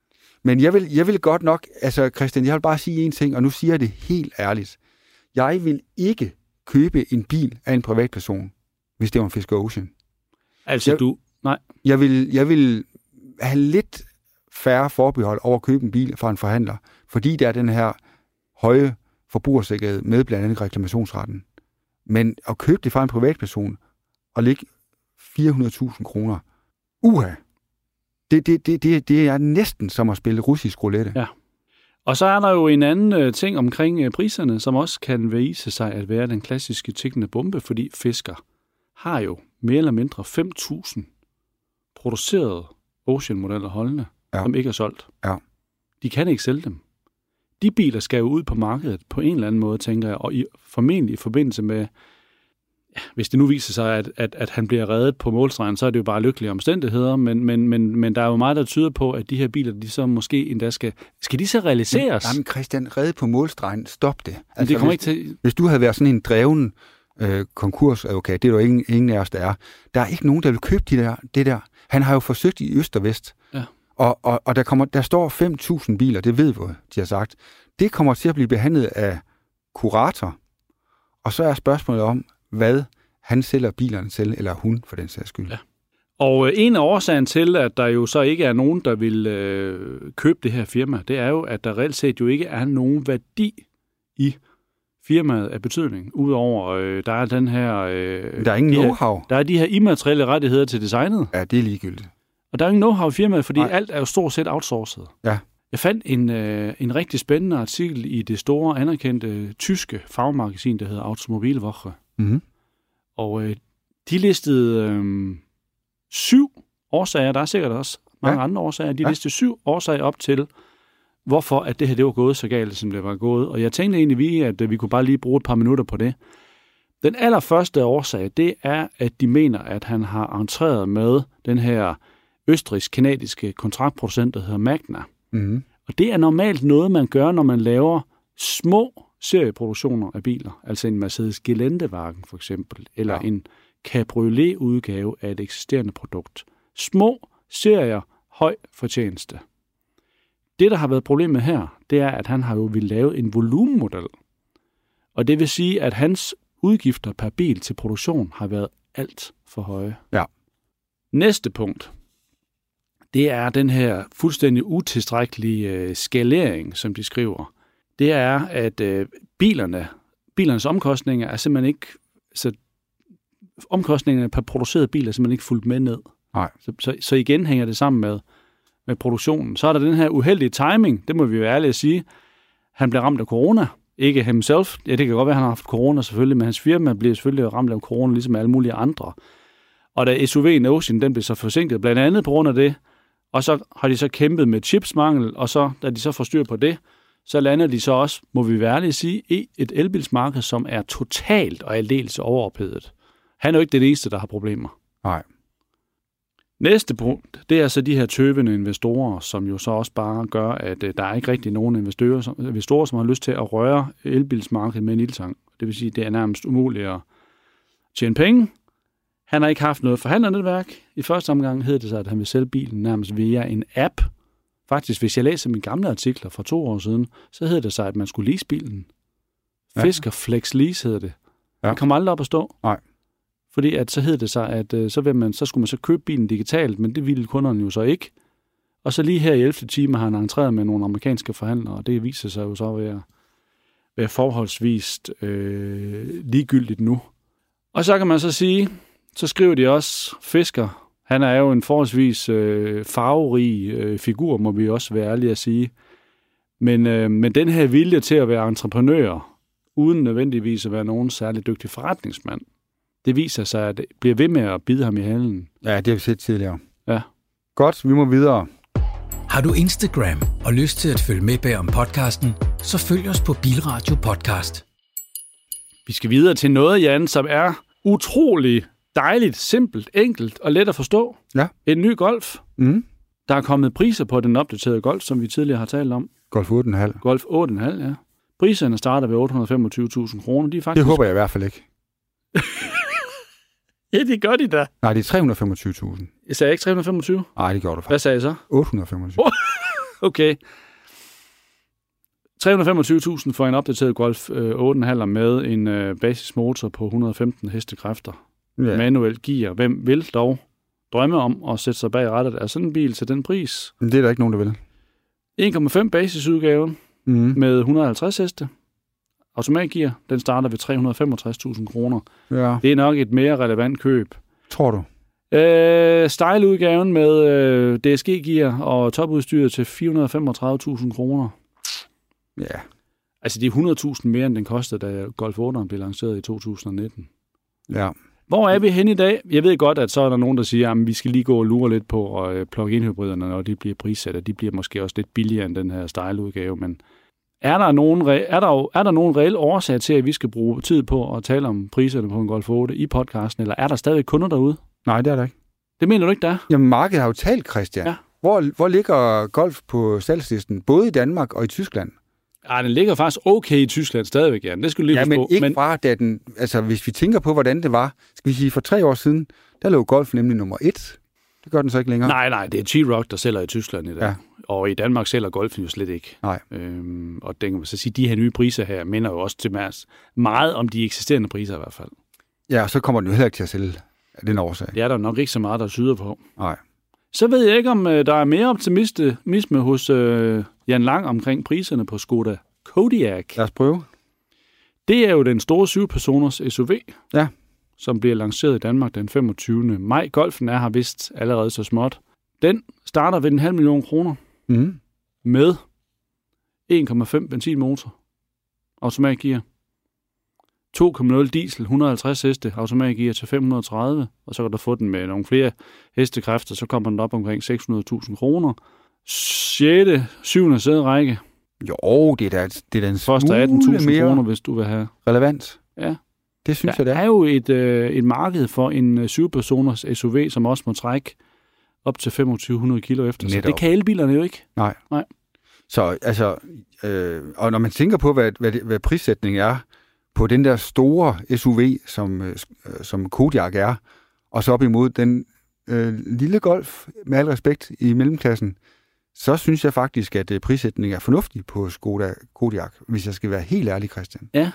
Men jeg vil, jeg vil godt nok, altså Christian, jeg vil bare sige en ting, og nu siger jeg det helt ærligt. Jeg vil ikke købe en bil af en privatperson, hvis det var en Fisker Ocean. Altså jeg, du... Nej. Jeg vil, jeg vil have lidt færre forbehold over at købe en bil fra en forhandler, fordi der er den her høje forbrugersikkerhed med blandt andet reklamationsretten. Men at købe det fra en privatperson og lægge fire hundrede tusind kroner, uha, det, det, det, det, det er næsten som at spille russisk roulette. Ja. Og så er der jo en anden ting omkring priserne, som også kan vise sig at være den klassiske tikkende bombe, fordi Fisker har jo mere eller mindre fem tusind producerede Ocean-modeller holdende, ja. som ikke er solgt. Ja. De kan ikke sælge dem. De biler skal jo ud på markedet på en eller anden måde, tænker jeg, og i, formentlig i forbindelse med, ja, hvis det nu viser sig, at, at, at han bliver reddet på målstregen, så er det jo bare lykkelige omstændigheder, men, men, men, men der er jo meget, der tyder på, at de her biler, de så måske endda skal... Skal de så realiseres? Jamen Christian, reddet på målstregen, stop det. Altså, det kommer hvis, ikke til... hvis du havde været sådan en dreven øh, konkursadvokat, det er jo ingen, ingen af os, der er. Der er ikke nogen, der vil købe de der, det der. Han har jo forsøgt i øst og vest. Ja. Og, og, og der, kommer, der står fem tusind biler, det ved vi, de har sagt. Det kommer til at blive behandlet af kurator. Og så er spørgsmålet om, hvad han sælger bilerne til, eller hun for den sags skyld. Ja. Og en af årsagen til, at der jo så ikke er nogen, der vil øh, købe det her firma, det er jo, at der reelt set jo ikke er nogen værdi i firmaet af betydning. Udover, øh, der er den her... Øh, der er ingen de know-how. Her, der er de her immaterielle rettigheder til designet. Ja, det er ligegyldigt. Og der er ingen know-how i firmaet, fordi Nej. alt er jo stort set outsourcet. Ja. Jeg fandt en, øh, en rigtig spændende artikel i det store, anerkendte tyske fagmagasin, der hedder Automobilwoche. Mm-hmm. Og øh, de listede øh, syv årsager, der er sikkert også mange ja. andre årsager, de ja. listede syv årsager op til, hvorfor at det her det var gået så galt, som det var gået. Og jeg tænkte egentlig, vi, at vi kunne bare lige bruge et par minutter på det. Den allerførste årsag, det er, at de mener, at han har entreret med den her østrigsk-kanadiske kontraktproducent, der hedder Magna. Mm-hmm. Og det er normalt noget, man gør, når man laver små serieproduktioner af biler. Altså en Mercedes Geländewagen for eksempel, eller ja. en cabriolet-udgave af et eksisterende produkt. Små serier, høj fortjeneste. Det, der har været problemet her, det er, at han har jo vil lave en volumenmodel. Og det vil sige, at hans udgifter per bil til produktion har været alt for høje. Ja. Næste punkt, det er den her fuldstændig utilstrækkelige øh, skalering, som de skriver. Det er, at øh, bilerne, bilernes omkostninger er simpelthen ikke, så omkostningerne per produceret bil er simpelthen ikke fulgt med ned. Nej. Så, så, så igen hænger det sammen med, med produktionen. Så er der den her uheldige timing, det må vi jo ærligt at sige. Han bliver ramt af corona, ikke himself. Ja, det kan godt være, at han har haft corona selvfølgelig, men hans firma bliver selvfølgelig ramt af corona, ligesom alle mulige andre. Og da S U V'en Ocean, den blev så forsinket, blandt andet på grund af det, og så har de så kæmpet med chipsmangel, og så, da de så får styr på det, så lander de så også, må vi være ærlige at sige, i et elbilsmarked, som er totalt og aldeles overophedet. Han er jo ikke det eneste, der har problemer. Nej. Næste punkt, det er så de her tøvende investorer, som jo så også bare gør, at der er ikke rigtig nogen investorer, som, investorer, som har lyst til at røre elbilsmarkedet med en ildtang. Det vil sige, at det er nærmest umuligt at tjene penge. Han har ikke haft noget forhandlernetværk. I første omgang hed det så, at han vil sælge bilen nærmest via en app. Faktisk, hvis jeg læser mine gamle artikler fra to år siden, så hed det så, at man skulle lease bilen. Ja. Fisker Flex Lease hedder det. Ja. Det kommer aldrig op at stå. Nej. Fordi at så hed det sig, at øh, så, vil man, så skulle man så købe bilen digitalt, men det ville kunderne jo så ikke. Og så lige her i ellevte time har han entreret med nogle amerikanske forhandlere, og det viser sig jo så at være, være forholdsvist øh, ligegyldigt nu. Og så kan man så sige, så skriver de også, Fisker, han er jo en forholdsvis øh, farverig øh, figur, må vi også være ærlige at sige. Men, øh, men den her vilje til at være entreprenør, uden nødvendigvis at være nogen særlig dygtig forretningsmand, det viser sig, at det bliver ved med at bide ham i halen. Ja, det har vi set tidligere. Ja. Godt, vi må videre. Har du Instagram og lyst til at følge med bag om podcasten, så følg os på Bilradio Podcast. Vi skal videre til noget, Jan, som er utrolig dejligt, simpelt, enkelt og let at forstå. Ja. En ny Golf. Mm. Der er kommet priser på den opdaterede Golf, som vi tidligere har talt om. Golf otte komma fem. Golf otte komma fem, ja. Priserne starter ved otte hundrede og femogtyve tusind kroner. De er faktisk... Det håber jeg i hvert fald ikke. Ja, det gør de da. Nej, det er tre hundrede og femogtyve tusind. Jeg sagde ikke tre hundrede og femogtyve? Nej, det gjorde du faktisk. Hvad sagde jeg så? otte hundrede og femogtyve. Oh, okay. tre hundrede og femogtyve tusind for en opdateret Golf øh, otte komma fem med en øh, basismotor på et hundrede og femten hestekræfter. Ja. Manuelt gear. Hvem vil dog drømme om at sætte sig bag rattet af sådan en bil til den pris? Men det er der ikke nogen, der vil. en komma fem basisudgaven Mm. med et hundrede og halvtreds heste. Automatgear, den starter ved tre hundrede og femogtres tusind kroner. Ja. Det er nok et mere relevant køb. Tror du? Øh, Style-udgaven med øh, D S G-gear og topudstyret til fire hundrede og femogtredive tusind kroner. Ja. Altså, det er hundrede tusind mere, end den kostede, da Golf otte blev lanceret i to tusind nitten. Ja. Hvor er vi hen i dag? Jeg ved godt, at så er der nogen, der siger, at vi skal lige gå og lure lidt på og øh, plug-in-hybriderne, når de bliver prissat. De bliver måske også lidt billigere end den her Style-udgave, men er der nogen, er der, er der nogen reel årsag til, at vi skal bruge tid på at tale om priserne på en Golf otte i podcasten, eller er der stadig kunder derude? Nej, det er der ikke. Det mener du ikke, der er? Jamen, markedet har jo talt, Christian. Ja. Hvor, hvor ligger Golf på salgslisten? Både i Danmark og i Tyskland? Ja, den ligger faktisk okay i Tyskland stadigvæk, Jan. Det skal du lige ja, forstå. men ikke men... fra, da den... Altså, hvis vi tænker på, hvordan det var, skal vi sige, for tre år siden, der lå Golf nemlig nummer et. Det gør den så ikke længere. Nej, nej, det er T-Roc, der sælger i Tyskland i dag. Ja. Og i Danmark sælger Golfen jo slet ikke. Nej. Øhm, og den kan man så sige, de her nye priser her minder jo også til meget om de eksisterende priser i hvert fald. Ja, og så kommer den jo heller ikke til at sælge af den årsag. Det er der nok ikke så meget, der syder på. Nej. Så ved jeg ikke, om øh, der er mere optimisme hos øh, Jan Lang omkring priserne på Skoda Kodiaq. Lad os prøve. Det er jo den store syv-personers S U V, ja. som bliver lanceret i Danmark den femogtyvende maj. Golfen er her vist allerede så småt. Den starter ved en halv million kroner mm. med en komma fem benzinmotor, automatgear, to komma nul diesel, et hundrede og halvtreds heste, automatgear til fem hundrede og tredive, og så kan du få den med nogle flere hestekræfter, så kommer den op omkring seks hundrede tusind kroner. sjette, syvende sæderække. Jo, det er da, det er da en første atten tusind kroner, hvis du vil have. Relevant. Ja. Det synes der jeg, det er. er jo et, øh, et marked for en syv-personers S U V, som også må trække op til femogtyve hundrede kilo efter. Netop. Så det kan elbilerne jo ikke. Nej. Nej. Så altså, øh, og når man tænker på, hvad, hvad, hvad prissætningen er på den der store S U V, som, øh, som Kodiaq er, og så op imod den øh, lille Golf, med al respekt, i mellemklassen, så synes jeg faktisk, at øh, prissætningen er fornuftig på Skoda Kodiaq, hvis jeg skal være helt ærlig, Christian. Ja.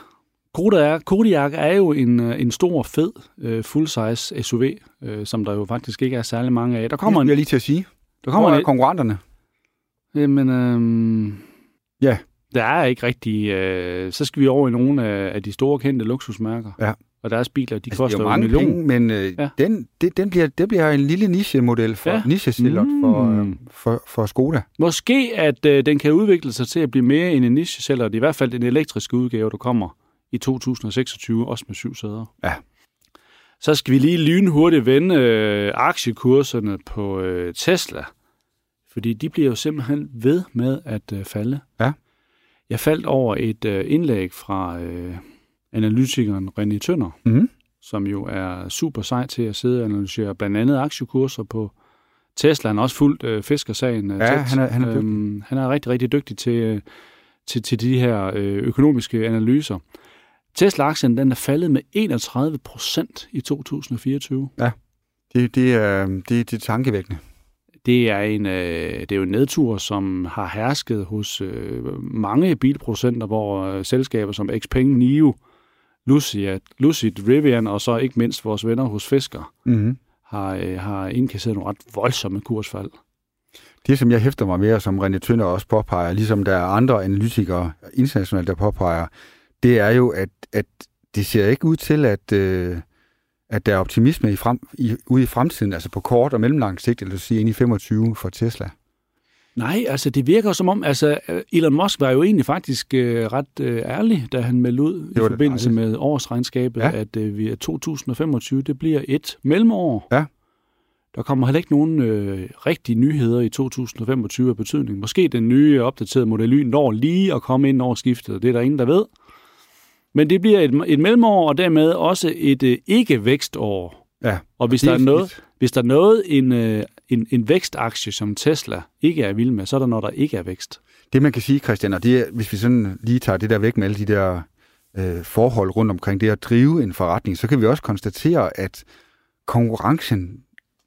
Kodiaq er jo en, en stor, fed, uh, full-size S U V, uh, som der jo faktisk ikke er særlig mange af. Der kommer det er lige til at sige. Der kommer Hvor er en, konkurrenterne? Jamen, øhm, ja. Der er ikke rigtig... Øh, så skal vi over i nogle af, af de store kendte luksusmærker. Ja. Og deres biler, de altså, koster jo mange en million. Penge, men øh, ja. den, det, den, bliver, det bliver en lille niche-model for, ja. niche-sælger mm. for, øh, for, for Skoda. Måske, at øh, den kan udvikle sig til at blive mere end en niche-sælger. Det er i hvert fald den elektriske udgave, der kommer i to tusind og seksogtyve, også med syv sæder. Ja. Så skal vi lige lynhurtigt vende øh, aktiekurserne på øh, Tesla. Fordi de bliver jo simpelthen ved med at øh, falde. Ja. Jeg faldt over et øh, indlæg fra øh, analytikeren René Tønder, mm-hmm. som jo er super sej til at sidde og analysere blandt andet aktiekurser på Tesla. Han har også fulgt øh, fiskersagen øh, ja, tæt. Han er, han er dygtig. Øhm, han er rigtig, rigtig dygtig til, øh, til, til de her øh, økonomiske analyser. Tesla-aktien den er faldet med enogtredive procent i to tusind og fireogtyve. Ja, det, det, er, det, det er tankevækkende. Det er, en, øh, det er jo en nedtur, som har hersket hos øh, mange bilproducenter, hvor øh, selskaber som Xpeng, N I O, Lucid, Lucid, Rivian og så ikke mindst vores venner hos Fisker Mm-hmm. har, øh, har indkasseret nogle ret voldsomme kursfald. Det, som jeg hæfter mig mere, som René Tønder også påpeger, ligesom der er andre analytikere internationalt, der påpeger, det er jo, at, at det ser ikke ud til, at, øh, at der er optimisme i frem, i, ude i fremtiden, altså på kort og mellemlang sigt, eller sige ind i femogtyve for Tesla. Nej, altså det virker som om, altså Elon Musk var jo egentlig faktisk øh, ret øh, ærlig, da han meldte ud i forbindelse med årsregnskabet, ja. at øh, vi er to tusind femogtyve, det bliver et mellemår. Ja. Der kommer heller ikke nogen øh, rigtige nyheder i to tusind femogtyve af betydning. Måske den nye opdaterede Model Y når lige at komme ind over skiftet, det er der ingen, der ved. Men det bliver et, et mellemår, og dermed også et øh, ikke-vækstår. Ja, og hvis der, er noget, hvis der er noget, en, øh, en, en vækstaktie, som Tesla ikke er vild med, så er der noget, der ikke er vækst. Det man kan sige, Christian, og det er, hvis vi sådan lige tager det der væk med alle de der øh, forhold rundt omkring det at drive en forretning, så kan vi også konstatere, at konkurrencen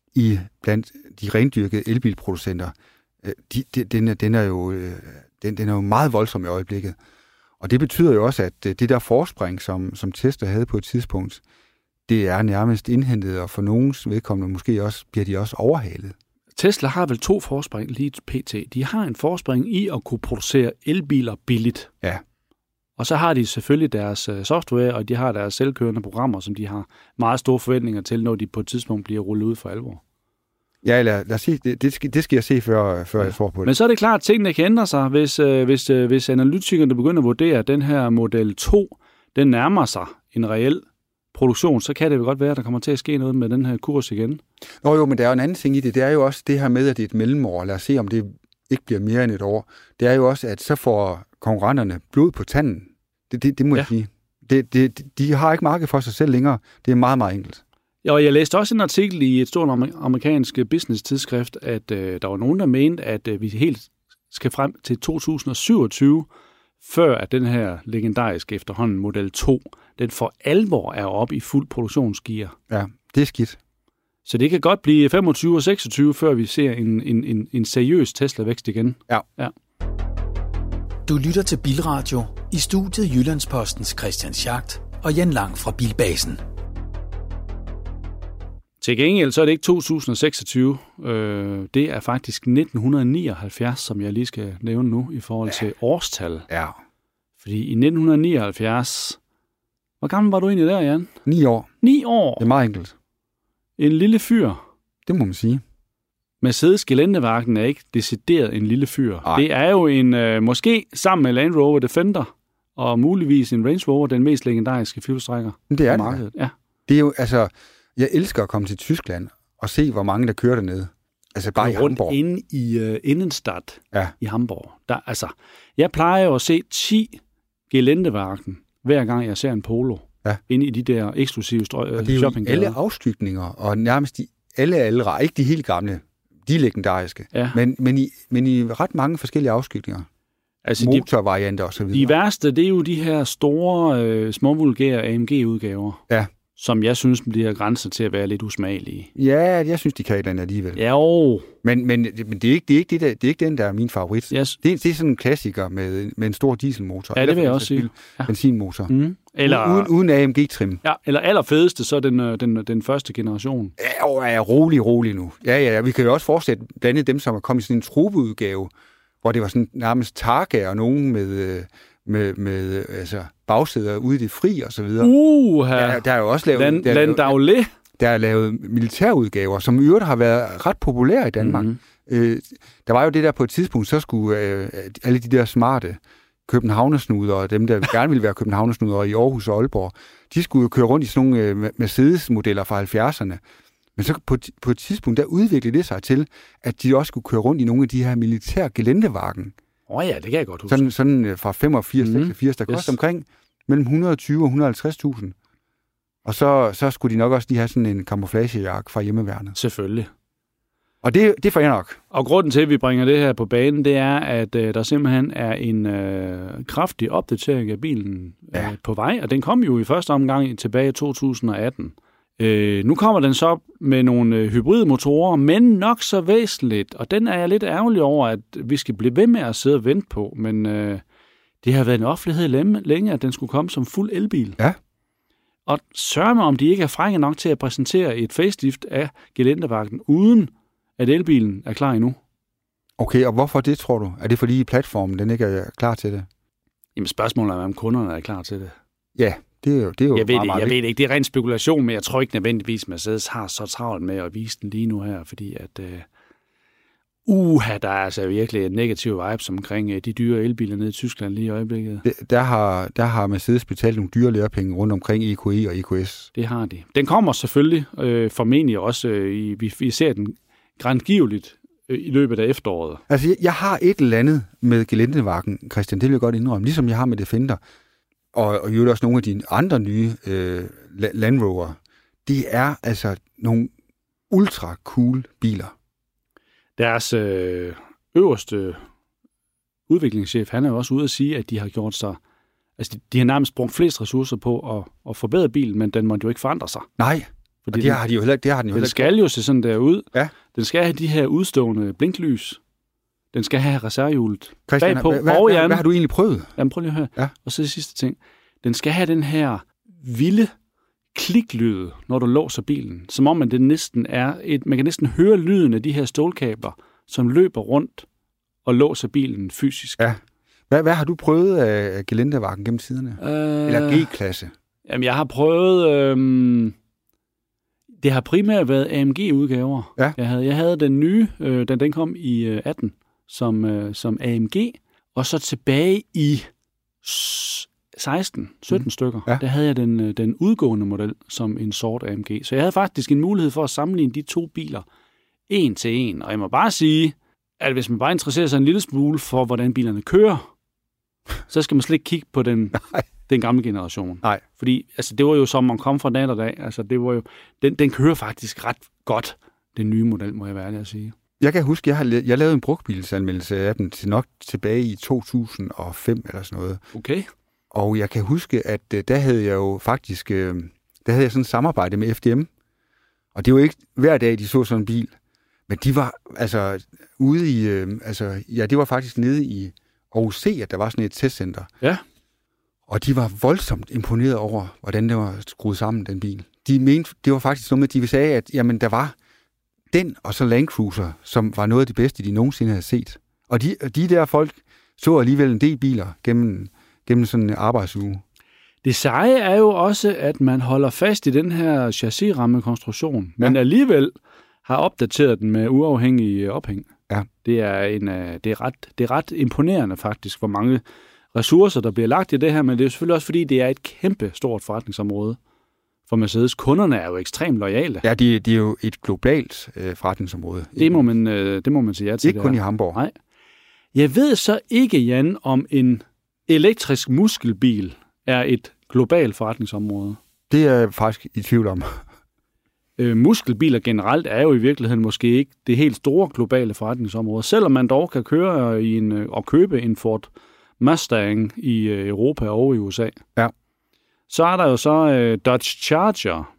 i blandt de rendyrkede elbilproducenter, øh, de, de, den, er, den, er jo, øh, den, den er jo meget voldsom i øjeblikket. Og det betyder jo også, at det der forspring, som, som Tesla havde på et tidspunkt, det er nærmest indhentet, og for nogens vedkommende måske også bliver de også overhalet. Tesla har vel to forspring lige pt. De har en forspring i at kunne producere elbiler billigt. Ja. Og så har de selvfølgelig deres software, og de har deres selvkørende programmer, som de har meget store forventninger til, når de på et tidspunkt bliver rullet ud for alvor. Ja, lad, lad os sige, det, det, skal, det skal jeg se, før, før ja. jeg får på det. Men så er det klart, at tingene kan ændre sig, hvis, øh, hvis, øh, hvis analytikerne begynder at vurdere, at den her Model to, den nærmer sig en reel produktion, så kan det jo godt være, at der kommer til at ske noget med den her kurs igen. Nå jo, men der er jo en anden ting i det. Det er jo også det her med, at det er et mellemår. Lad os se, om det ikke bliver mere end et år. Det er jo også, at så får konkurrenterne blod på tanden. Det, det, det må ja. jeg sige. Det, det, de har ikke marked for sig selv længere. Det er meget, meget enkelt. Ja, og jeg læste også en artikel i et stort amerikansk business-tidsskrift, at øh, der var nogen, der mente, at øh, vi helt skal frem til to tusind syvogtyve, før at den her legendariske efterhånden Model to, den for alvor er oppe i fuld produktionsgear. Ja, det er skidt. Så det kan godt blive femogtyve og seksogtyve, før vi ser en, en, en, en seriøs Tesla-vækst igen. Ja. ja. Du lytter til Bilradio i studiet Jyllandspostens Christian Schacht og Jan Lang fra Bilbasen. Til gengæld så er det ikke to tusind seksogtyve, øh, det er faktisk nitten nioghalvfjerds, som jeg lige skal nævne nu i forhold til ja. årstal. Ja. Fordi i nitten nioghalvfjerds, hvor gammel var du egentlig der, Jan? Ni år. Ni år? Det er meget enkelt. En lille fyr. Det må man sige. Mercedes Geländewagen er ikke decideret en lille fyr. Ej. Det er jo en, øh, måske sammen med Land Rover Defender, og muligvis en Range Rover, den mest legendariske firehjulstrækker det er på markedet. Det. Ja. Det er jo, altså, jeg elsker at komme til Tyskland og se, hvor mange der kører dernede. Altså bare i rundt Hamburg. inde i uh, Innenstadt ja. i Hamburg. Der, altså, jeg plejer jo at se ti Geländewagen, hver gang jeg ser en Polo, ja. inde i de der eksklusive shoppinggader. Det er jo alle afstykninger, og nærmest de, alle aldre, ikke de helt gamle, de legendariske, ja. men, men, i, men i ret mange forskellige afskygninger. Altså motorvarianter og så videre. De værste, det er jo de her store, øh, småvulgære A M G-udgaver. Ja. Som jeg synes bliver grænser til at være lidt usmagelige. Ja, jeg synes, de kan et eller andet alligevel. Ja, jo. Men, men, men det, er ikke, det, er ikke det, der, det er ikke den, der er min favorit. Yes. Det, det er sådan en klassiker med, med en stor dieselmotor. Ja, det vil jeg også sige. Ja. Benzinmotor. Mm. Eller, uden, uden A M G-trim. Ja, eller allerfedeste, så den, den, den første generation. Ja, ja, rolig, rolig nu. Ja, ja, vi kan jo også fortsætte blandt andet dem, som er kommet i sådan en trubeudgave, hvor det var sådan nærmest Targa og nogen med... med, med altså, bagsæder ude i det fri og så videre. Uh, der, der er jo også lavet... Land, der, Landaulet. Der er lavet militærudgaver, som i øvrigt har været ret populære i Danmark. Mm-hmm. Øh, der var jo det der på et tidspunkt, så skulle øh, alle de der smarte københavnersnuder, og dem, der gerne ville være københavnersnuder i Aarhus og Aalborg, de skulle jo køre rundt i sådan nogle øh, Mercedes-modeller fra halvfjerdserne. Men så på, på et tidspunkt, der udviklede det sig til, at de også skulle køre rundt i nogle af de her militære Geländewagen. Åh oh ja, det kan jeg godt huske. Sådan, sådan fra femogfirs til seksogfirs, der koster yes. omkring mellem et hundrede og tyve og et hundrede og halvtreds tusind. Og så, så skulle de nok også lige have sådan en camouflagejakke fra hjemmeværnet. Selvfølgelig. Og det, det får jeg nok. Og grunden til, at vi bringer det her på banen, det er, at øh, der simpelthen er en øh, kraftig opdatering af bilen ja. øh, på vej. Og den kom jo i første omgang tilbage i to tusind og atten. Øh, nu kommer den så med nogle øh, hybridmotorer, men nok så væsentligt. Og den er jeg lidt ærgerlig over, at vi skal blive ved med at sidde og vente på. Men øh, det har været en offentlighed længe, at den skulle komme som fuld elbil. Ja. Og sørg mig, om de ikke er frække nok til at præsentere et facelift af gelændewagen, uden at elbilen er klar endnu. Okay, og hvorfor det, tror du? Er det fordi platformen den ikke er klar til det? Jamen spørgsmålet er, om kunderne er klar til det. Ja, det er jo, det er jo jeg ved meget, det, meget Jeg ved det ikke, det er ren spekulation, men jeg tror ikke nødvendigvis, Mercedes har så travlt med at vise den lige nu her, fordi at... Uh, uha, der er altså virkelig en negativ vibes omkring uh, de dyre elbiler nede i Tyskland lige i øjeblikket. Det, der, har, der har Mercedes betalt nogle dyre lærepenge rundt omkring E Q E og E Q S. Det har de. Den kommer selvfølgelig øh, formentlig også, øh, i, vi, vi ser den grandgiveligt øh, i løbet af efteråret. Altså, jeg, jeg har et eller andet med gelændewagen, Christian, det vil jeg godt indrømme, ligesom jeg har med Defender, og, og jo også nogle af de andre nye øh, Land Rover. De er altså nogle ultra cool biler. Deres øh, øverste udviklingschef, han er jo også ude at sige, at de har gjort sig, altså de, de har nærmest brugt flest ressourcer på at, at forbedre bilen, men den måtte jo ikke forandre sig. Nej, fordi det har de jo heller, det har den jo den heller. skal jo se sådan der ud. Ja. Den skal have de her udstående blinklys. Den skal have reservehjulet bagpå. Hvad, hvad, og hvad, hvad har du egentlig prøvet? Jamen prøv lige at høre. Ja. Og så det sidste ting. Den skal have den her vilde kliklyd, når du låser bilen. Som om man det næsten er et, man kan næsten høre lyden af de her stålkabler, som løber rundt og låser bilen fysisk. Ja. Hvad, hvad har du prøvet af gelændewagen gennem tiderne? Øh, Eller G-klasse? Jamen, jeg har prøvet... Øh, det har primært været A M G-udgaver. Ja. Jeg havde, jeg havde den nye, øh, den, den kom i øh, atten, som, øh, som A M G, og så tilbage i seksten sytten mm. stykker, ja. der havde jeg den, den udgående model som en sort A M G. Så jeg havde faktisk en mulighed for at sammenligne de to biler en til en. Og jeg må bare sige, at hvis man bare interesserer sig en lille smule for, hvordan bilerne kører, så skal man slet ikke kigge på den, den gamle generation. Nej. Fordi altså, det var jo som man kom fra nat og dag. Altså, det var jo, den, den kører faktisk ret godt, den nye model, må jeg være ærlig at sige. Jeg kan huske, jeg har jeg lavede en brugtbilsanmeldelse af den til nok tilbage i to tusind og fem eller sådan noget. Okay. Og jeg kan huske, at uh, der havde jeg jo faktisk, uh, der havde jeg sådan et samarbejde med F D M. Og det var ikke hver dag, de så sådan en bil. Men de var altså ude i, uh, altså ja, det var faktisk nede i Aarhus C, at der var sådan et testcenter. Ja. Og de var voldsomt imponeret over, hvordan det var skruet sammen, den bil. De mente, det var faktisk noget med, de sagde, at jamen, der var den og så Land Cruiser, som var noget af det bedste, de nogensinde havde set. Og de, de der folk så alligevel en del biler gennem, gennem sådan en arbejdsuge. Det seje er jo også, at man holder fast i den her chassisrammekonstruktion, men ja. alligevel har opdateret den med uafhængige ophæng. Ja. Det er, en, det, er ret, det er ret imponerende faktisk, hvor mange ressourcer, der bliver lagt i det her, men det er selvfølgelig også, fordi det er et kæmpe stort forretningsområde for Mercedes. Kunderne er jo ekstremt loyale. Ja, det, det er jo et globalt øh, forretningsområde. Det må, man, øh, det må man sige ja til. Ikke kun i Hamburg. Nej. Jeg ved så ikke, Jan, om en elektrisk muskelbil er et globalt forretningsområde. Det er jeg faktisk i tvivl om. Øh, muskelbiler generelt er jo i virkeligheden måske ikke det helt store globale forretningsområde. Selvom man dog kan køre i en, og købe en Ford Mustang i Europa og i U S A. Ja. Så er der jo så uh, Dodge Charger.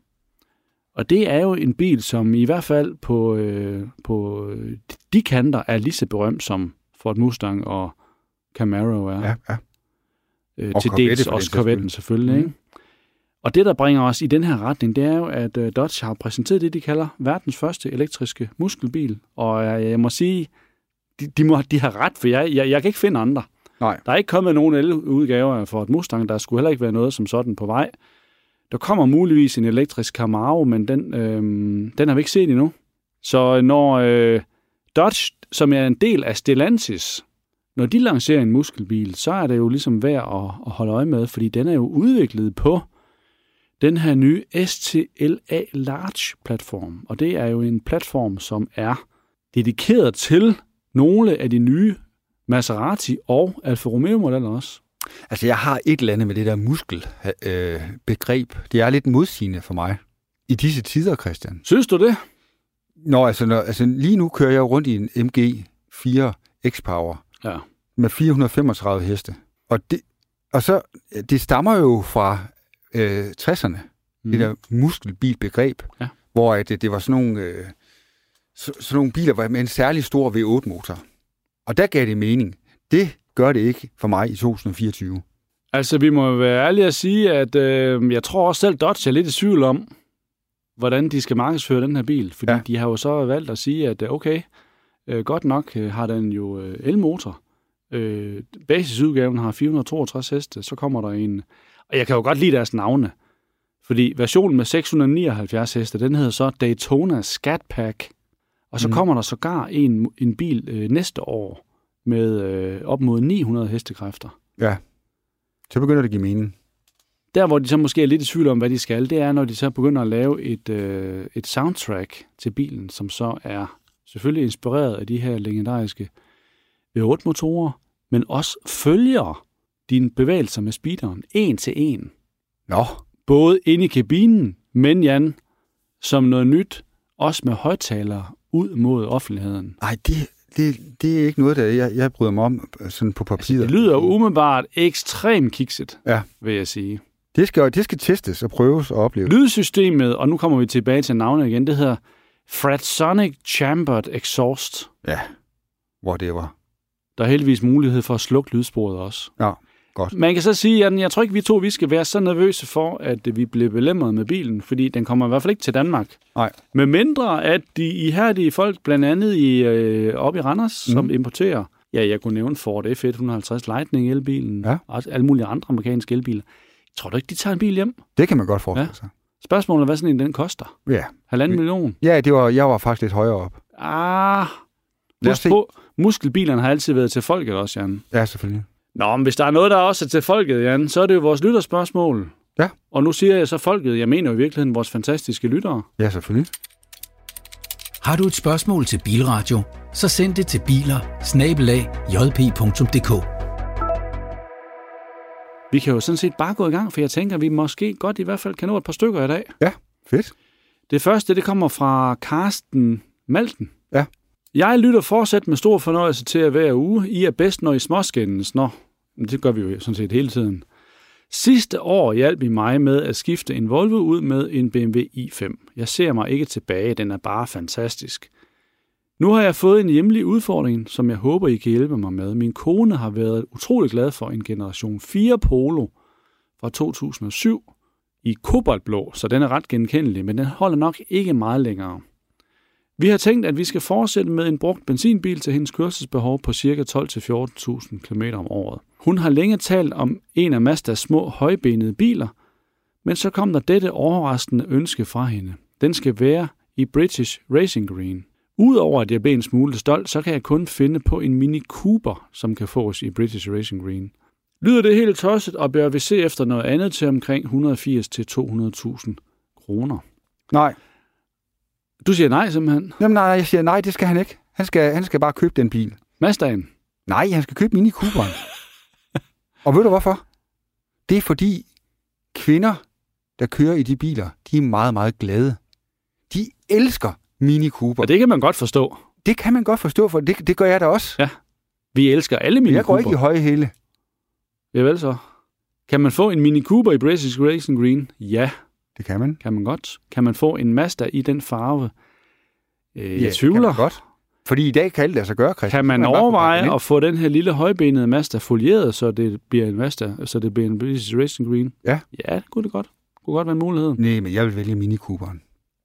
Og det er jo en bil, som i hvert fald på, uh, på de kanter er lige så berømt som Ford Mustang og Camaro er. Ja, ja. Uh, til dels også Corvetten selvfølgelig. Mm. Ikke? Og det, der bringer os i den her retning, det er jo, at uh, Dodge har præsenteret det, de kalder verdens første elektriske muskelbil. Og uh, jeg må sige, de, de, må, de har ret, for jeg, jeg, jeg kan ikke finde andre. Nej. Der er ikke kommet nogen el-udgaver for et Mustang. Der skulle heller ikke være noget som sådan på vej. Der kommer muligvis en elektrisk Camaro, men den, øh, den har vi ikke set endnu. Så når øh, Dodge, som er en del af Stellantis, når de lancerer en muskelbil, så er det jo ligesom værd at, at holde øje med, fordi den er jo udviklet på den her nye S T L A Large-platform. Og det er jo en platform, som er dedikeret til nogle af de nye Maserati og Alfa Romeo-modeller også. Altså, jeg har et eller andet med det der muskelbegreb. Øh, det er lidt modsigende for mig. I disse tider, Christian. Synes du det? Nå, altså, når, altså lige nu kører jeg rundt i en M G fire X-Power. Ja. Med fire hundrede og femogtredive heste. Og det, og så, det stammer jo fra øh, tresserne. Mm. Det der muskelbilbegreb. Ja. Hvor at det, det var sådan nogle, øh, så, sådan nogle biler med en særlig stor V otte motor. Og der gav det mening. Det gør det ikke for mig i to tusind og fireogtyve. Altså, vi må være ærlige at sige, at øh, jeg tror også selv, Dodge er lidt i tvivl om, hvordan de skal markedsføre den her bil. Fordi ja. de har jo så valgt at sige, at okay, øh, godt nok øh, har den jo øh, elmotor. Øh, basisudgaven har fire hundrede og toogtres heste, så kommer der en... Og jeg kan jo godt lide deres navne. Fordi versionen med seks hundrede og nioghalvfjerds heste, den hedder så Daytona Scat Pack. Og så mm. kommer der sågar en, en bil øh, næste år med øh, op mod ni hundrede hestekræfter. Ja, så begynder det at give mening. Der, hvor de så måske er lidt i tvivl om, hvad de skal, det er, når de så begynder at lave et, øh, et soundtrack til bilen, som så er selvfølgelig inspireret af de her legendariske V otte motorer, men også følger dine bevægelser med speederen en til en. Nå. Både inde i kabinen, men Jan, som noget nyt, også med højttalere ud mod offentligheden. Nej, det, det, det er ikke noget, der jeg, jeg bryder mig om sådan på papiret. Altså, det lyder umiddelbart ekstremt kikset, ja. vil jeg sige. Det skal, det skal testes og prøves og opleves. Lydsystemet, og nu kommer vi tilbage til navnet igen, det hedder Fratsonic Chambered Exhaust. Ja, hvor det var. Der er heldigvis mulighed for at slukke lydsporet også. Ja, godt. Man kan så sige, at jeg tror ikke, vi to vi skal være så nervøse for, at vi bliver belemret med bilen, fordi den kommer i hvert fald ikke til Danmark. Nej. Med mindre, at de ihærdige folk, blandt andet i, øh, op i Randers, mm. som importerer, ja, jeg kunne nævne Ford F et hundrede og halvtreds Lightning elbilen, ja. og alle mulige andre amerikanske elbiler. Tror du ikke, de tager en bil hjem? Det kan man godt forestille sig. Ja. Spørgsmålet er, hvad sådan en den koster? Ja. Halvanden million? Ja, det var, jeg var faktisk lidt højere op. Ah, husk på, muskelbilerne har altid været til folket også, Jan. Ja, selvfølgelig. Nå, men hvis der er noget, der også er til folket, Jan, så er det jo vores lytterspørgsmål. Ja. Og nu siger jeg så folket, jeg mener jo i virkeligheden vores fantastiske lyttere. Ja, selvfølgelig. Har du et spørgsmål til Bilradio, så send det til biler bindestreg j p punktum d k. Vi kan jo sådan set bare gå i gang, for jeg tænker, at vi måske godt i hvert fald kan nå et par stykker i dag. Ja, fedt. Det første, det kommer fra Karsten Malten. Ja. Jeg lytter fortsat med stor fornøjelse til at hver uge. I er bedst, når I småskændes. Nå, det gør vi jo sådan set hele tiden. Sidste år hjalp I mig med at skifte en Volvo ud med en B M W i fem. Jeg ser mig ikke tilbage, den er bare fantastisk. Nu har jeg fået en hjemlig udfordring, som jeg håber, I kan hjælpe mig med. Min kone har været utrolig glad for en generation fire Polo fra to tusind og syv i kobaltblå, så den er ret genkendelig, men den holder nok ikke meget længere. Vi har tænkt, at vi skal fortsætte med en brugt benzinbil til hendes kørselsbehov på ca. tolv til fjorten tusind kilometer om året. Hun har længe talt om en af Mazdas små højbenede biler, men så kom der dette overraskende ønske fra hende. Den skal være i British Racing Green. Udover at jeg blev en smule stolt, så kan jeg kun finde på en Mini Cooper, som kan fås i British Racing Green. Lyder det helt tosset, og bør vi se efter noget andet til omkring et hundrede og firs til to hundrede tusind kroner? Nej. Du siger nej, simpelthen? Jamen nej, jeg siger nej, det skal han ikke. Han skal, han skal bare købe den bil. Mazdaen? Nej, han skal købe Mini Cooperen. Og ved du hvorfor? Det er fordi kvinder, der kører i de biler, de er meget, meget glade. De elsker Mini Cooper. Ja, det kan man godt forstå. Det kan man godt forstå, for det, det gør jeg da også. Ja, vi elsker alle Mini Cooper. Jeg går ikke i høje hæle. Ja, vel så. Kan man få en Mini Cooper i British Racing Green? Ja. Det kan man. Kan man godt. Kan man få en Mazda i den farve? Øh, ja, jeg tvivler. Det kan man godt. Fordi i dag kan alt det altså gøre, Christian. Kan man, man overveje at få den her lille højbenede Mazda folieret, så det bliver en Mazda, så det bliver en British Racing Green? Ja. Ja, det kunne det godt. Det kunne godt være en mulighed. Nej, men jeg vil vælge Mini Cooperen.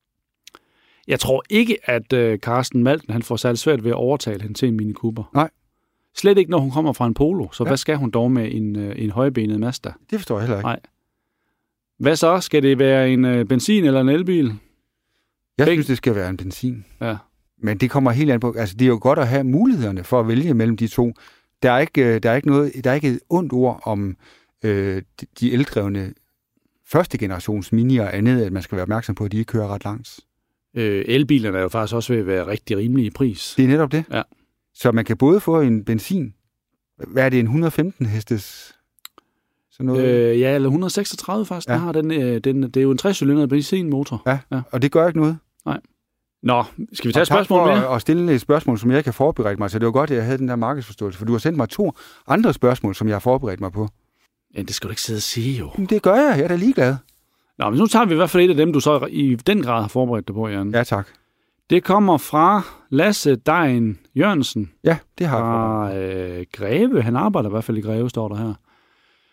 Jeg tror ikke, at uh, Karsten Malten han får særlig svært ved at overtale hende til en Mini Cooper. Nej. Slet ikke, når hun kommer fra en Polo. Så ja. Hvad skal hun dog med en, uh, en højbenet Mazda? Det forstår jeg heller ikke. Nej. Hvad så? Skal det være en uh, benzin eller en elbil? Jeg Beg- synes, det skal være en benzin. Ja. Men det kommer helt an på. Altså, det er jo godt at have mulighederne for at vælge mellem de to. Der er ikke, der er ikke, noget, der er ikke et ondt ord om øh, de, de eldrevne første generations minier og andet, at man skal være opmærksom på, at de ikke kører ret langt. Øh, elbilerne er jo faktisk også ved at være rigtig rimelige i pris. Det er netop det. Ja. Så man kan både få en benzin. Hvad er det, en et hundrede og femten hestes? Sådan noget? Øh, ja, eller et hundrede og seksogtredive faktisk. Ja. Den har den, øh, den, det er jo en tre-cylindret benzinmotor. Ja. ja, og det gør ikke noget. Nej. Nå, skal vi tage et spørgsmål mere? Og stille et spørgsmål, som jeg kan forberede mig til. Det var godt, at jeg havde den der markedsforståelse, for du har sendt mig to andre spørgsmål, som jeg har forberedt mig på. Ja, det skal du ikke sidde og sige, jo. Men det gør jeg. Jeg er da ligeglad. Nå, men nu tager vi i hvert fald et af dem, du så i den grad har forberedt dig på, Jan. Ja, tak. Det kommer fra Lasse Dejen Jørgensen. Ja, det har jeg fra øh, Greve. Han arbejder i hvert fald i Greve, står der her.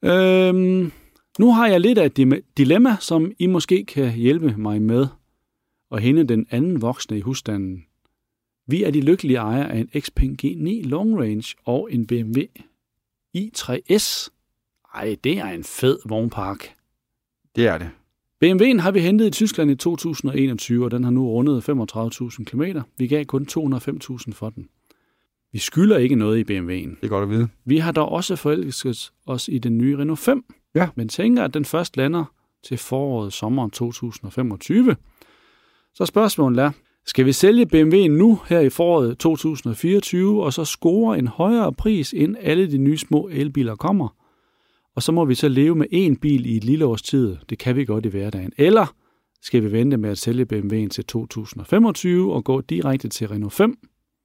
Øhm, nu har jeg lidt af et dilemma, som I måske kan hjælpe mig med. Og hende den anden voksne i husstanden. Vi er de lykkelige ejere af en Xpeng G ni Long Range og en B M W i tre S. Ej, det er en fed vognpark. Det er det. B M W'en har vi hentet i Tyskland i to tusind og enogtyve, og den har nu rundet femogtredive tusind kilometer. Vi gav kun to hundrede og fem tusind for den. Vi skylder ikke noget i B M W'en. Det er godt at vide. Vi har dog også forelsket os i den nye Renault fem, ja. men tænker, at den først lander til foråret sommeren to tusind og femogtyve. Så spørgsmålet er, skal vi sælge B M W'en nu her i foråret to tusind og fireogtyve, og så score en højere pris, inden alle de nye små elbiler kommer? Og så må vi så leve med én bil i et lille års tid. Det kan vi godt i hverdagen. Eller skal vi vente med at sælge B M W'en til to tusind og femogtyve og gå direkte til Renault fem?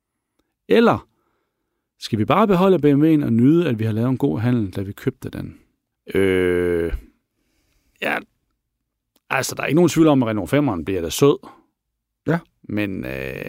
Eller skal vi bare beholde B M W'en og nyde, at vi har lavet en god handel, da vi købte den? Øh... Ja, altså der er ikke nogen tvivl om, at Renault fem'eren bliver da sød. Ja. Men øh,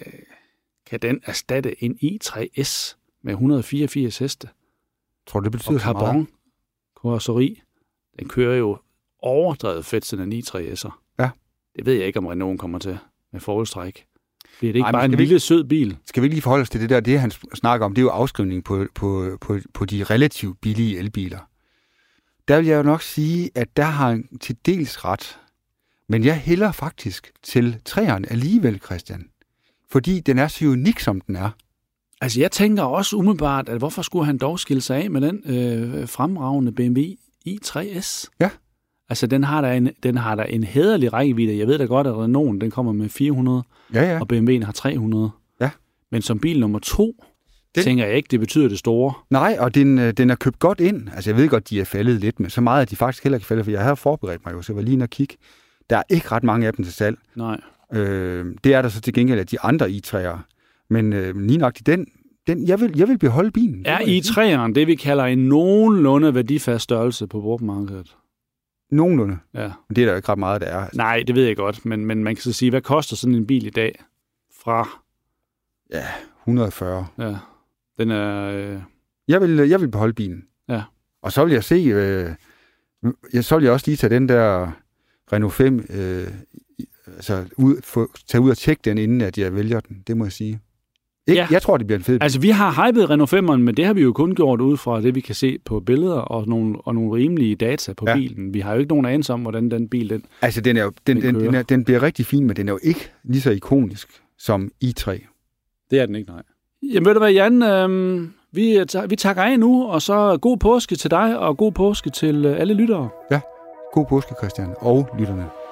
kan den erstatte en i tre S med et hundrede og fireogfirs heste? Tror du, det betyder og carbon, karosseri, den kører jo overdrevet fedt til den i tre S'er. Ja. Det ved jeg ikke, om Renault kommer til med forholdstræk. Det er det ikke Ej, bare en vi, lille sød bil? Skal vi ikke lige forholde os til det der? Det, han snakker om, det er jo afskrivning på, på, på, på de relativt billige elbiler. Der vil jeg jo nok sige, at der har han til dels ret. Men jeg hælder faktisk til træerne alligevel, Christian. Fordi den er så unik, som den er. Altså, jeg tænker også umiddelbart, at hvorfor skulle han dog skille sig af med den øh, fremragende B M W i tre S? Ja. Altså, den har da en, den har da en hæderlig rækkevidde. Jeg ved da godt, at Renault, den kommer med fire hundrede, ja, ja. og B M W'en har tre hundrede. Ja. Men som bil nummer to, den... tænker jeg ikke, det betyder det store. Nej, og den, den er købt godt ind. Altså, jeg ved godt, de er faldet lidt, men så meget, at de faktisk heller ikke faldet, for jeg havde forberedt mig jo, så jeg var lige inde og kigge. Der er ikke ret mange af dem til salg. Nej. Øh, det er der så til gengæld af de andre i tre'ere. Men øh, lige nok til den, den jeg, vil, jeg vil beholde bilen. Er i tre'eren det, vi kalder en nogenlunde værdifast størrelse på brugmarkedet? Nogenlunde? Ja. Det er der jo ikke ret meget, der er. Nej, det ved jeg godt, men, men man kan så sige, hvad koster sådan en bil i dag fra? Ja, et hundrede og fyrre. Ja, den er... Øh... Jeg, vil, jeg vil beholde bilen. Ja. Og så vil jeg se... Øh, jeg, så vil jeg også lige tage den der Renault fem... Øh, altså ud, få, tage ud og tjekke den, inden at jeg vælger den. Det må jeg sige. Ikke, ja. Jeg tror, det bliver en fed bil. Altså, vi har hypet Renault fem'eren, men det har vi jo kun gjort ud fra det, vi kan se på billeder og nogle, og nogle rimelige data på ja. bilen. Vi har jo ikke nogen anelse om, hvordan den bil, den Altså, den, er jo, den, den, den, er, den bliver rigtig fin, men den er jo ikke lige så ikonisk som i tre. Det er den ikke, nej. Jamen, ved du hvad, Jan? Øh, vi, vi takker af nu, og så god påske til dig, og god påske til alle lyttere. Ja, god påske, Christian, og lytterne.